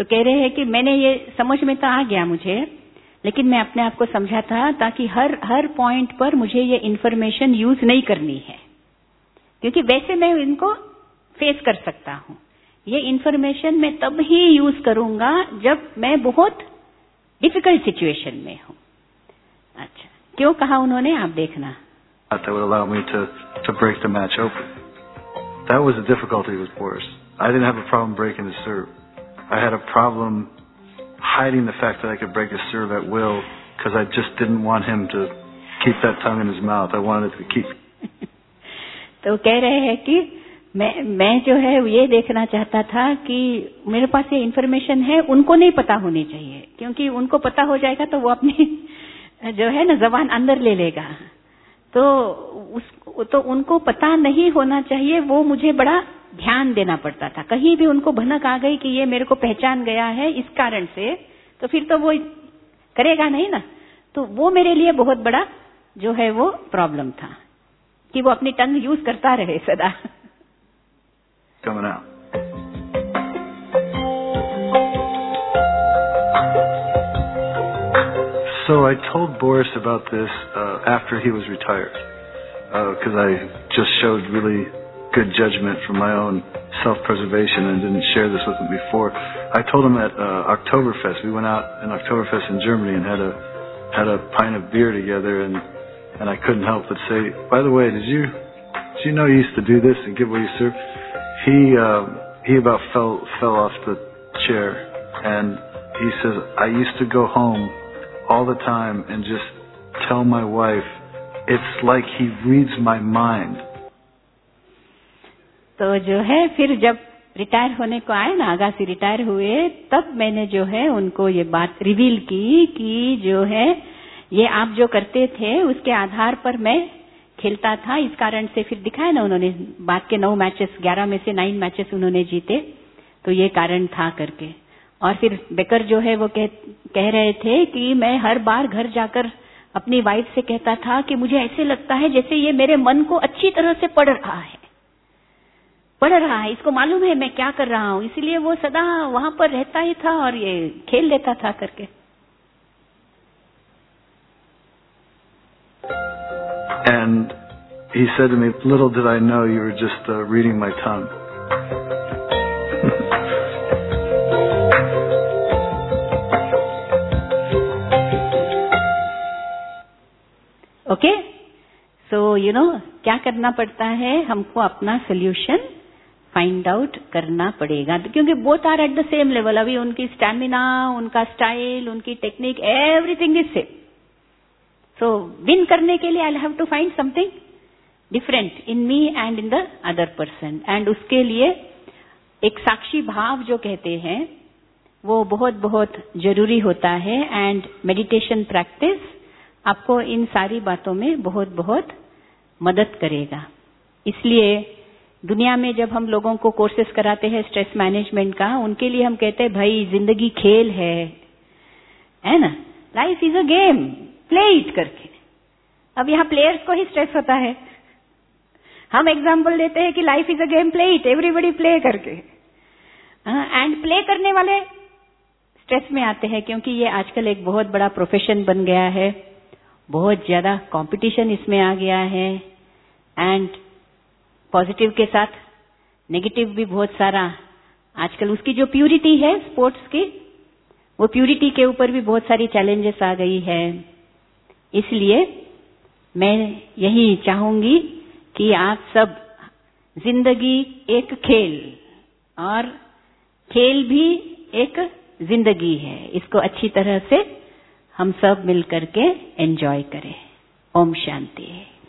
तो कह रहे हैं कि मैंने ये समझ में तो आ गया मुझे, लेकिन मैं अपने आप को समझा था ताकि हर हर पॉइंट पर मुझे ये इन्फॉर्मेशन यूज नहीं करनी है, क्योंकि वैसे मैं इनको फेस कर सकता हूँ। ये इन्फॉर्मेशन मैं तब ही यूज करूंगा जब मैं बहुत डिफिकल्ट सिचुएशन में हूँ। अच्छा, क्यों कहा उन्होंने, आप देखना। That would allow me to to break the match open. That was the difficulty with Boris. I didn't have a problem breaking his serve. I had a problem hiding the fact that I could break his serve at will because I just didn't want him to keep that tongue in his mouth. I wanted it to keep. तो कह रहे हैं कि मैं मैं जो है ये देखना चाहता था कि मेरे पास ये इन्फॉर्मेशन है, उनको नहीं पता होनी चाहिए, क्योंकि उनको पता हो जाएगा तो वो अपनी जो है ना जबान अंदर ले लेगा। तो उस तो उनको पता नहीं होना चाहिए, वो मुझे बड़ा ध्यान देना पड़ता था। कहीं भी उनको भनक आ गई कि ये मेरे को पहचान गया है इस कारण से, तो फिर तो वो करेगा नहीं ना। तो वो मेरे लिए बहुत बड़ा जो है वो प्रॉब्लम था कि वो अपनी टंग यूज करता रहे सदा। Coming out. So I told Boris about this uh, after he was retired, because uh, I just showed really good judgment from my own self-preservation and didn't share this with him before. I told him at uh, Oktoberfest. We went out in Oktoberfest in Germany and had a had a pint of beer together, and and I couldn't help but say, by the way, did you did you know you used to do this and give away your serve? He uh, he about fell fell off the chair, and he says, I used to go home all the time and just tell my wife, it's like he reads my mind. तो जो है फिर जब रिटायर होने को आए ना, अगासी रिटायर हुए, तब मैंने जो है उनको ये बात रिवील की कि जो है ये आप जो करते थे उसके आधार पर मैं खेलता था। इस कारण से फिर दिखाया ना उन्होंने, बाद के नौ मैचेस, ग्यारह में से नाइन मैचेस उन्होंने जीते, तो ये कारण था करके। और फिर बेकर जो है वो कह, कह रहे थे कि मैं हर बार घर जाकर अपनी वाइफ से कहता था कि मुझे ऐसे लगता है जैसे ये मेरे मन को अच्छी तरह से पढ़ रहा है पढ़ रहा है इसको मालूम है मैं क्या कर रहा हूँ, इसलिए वो सदा वहां पर रहता ही था और ये खेल लेता था करके। And he said to me, little did I know you were just uh, reading my tongue. Okay, so you know क्या करना पड़ता है, हमको अपना सोल्यूशन फाइंड आउट करना पड़ेगा, क्योंकि both are at the same level. अभी उनकी स्टैमिना, उनका स्टाइल, उनकी technique, everything is same. So win करने के लिए I have to find something different in me and in the other person, and उसके लिए एक साक्षी भाव जो कहते हैं वो बहुत बहुत जरूरी होता है। एंड मेडिटेशन प्रैक्टिस आपको इन सारी बातों में बहुत बहुत मदद करेगा। इसलिए दुनिया में जब हम लोगों को कोर्सेज कराते हैं स्ट्रेस मैनेजमेंट का, उनके लिए हम कहते हैं भाई जिंदगी खेल है, है ना, life is a game, play it करके। अब यहाँ प्लेयर्स को ही स्ट्रेस होता है, हम एग्जाम्पल देते हैं कि life is a game, play it, everybody play करके। एंड प्ले करने वाले स्ट्रेस में आते हैं, क्योंकि ये आजकल एक बहुत बड़ा प्रोफेशन बन गया है, बहुत ज्यादा कंपटीशन इसमें आ गया है, एंड पॉजिटिव के साथ नेगेटिव भी बहुत सारा। आजकल उसकी जो प्यूरिटी है स्पोर्ट्स की, वो प्यूरिटी के ऊपर भी बहुत सारी चैलेंजेस आ गई है। इसलिए मैं यही चाहूंगी कि आप सब, जिंदगी एक खेल और खेल भी एक जिंदगी है, इसको अच्छी तरह से हम सब मिलकर के एंजॉय करें। ओम शांति।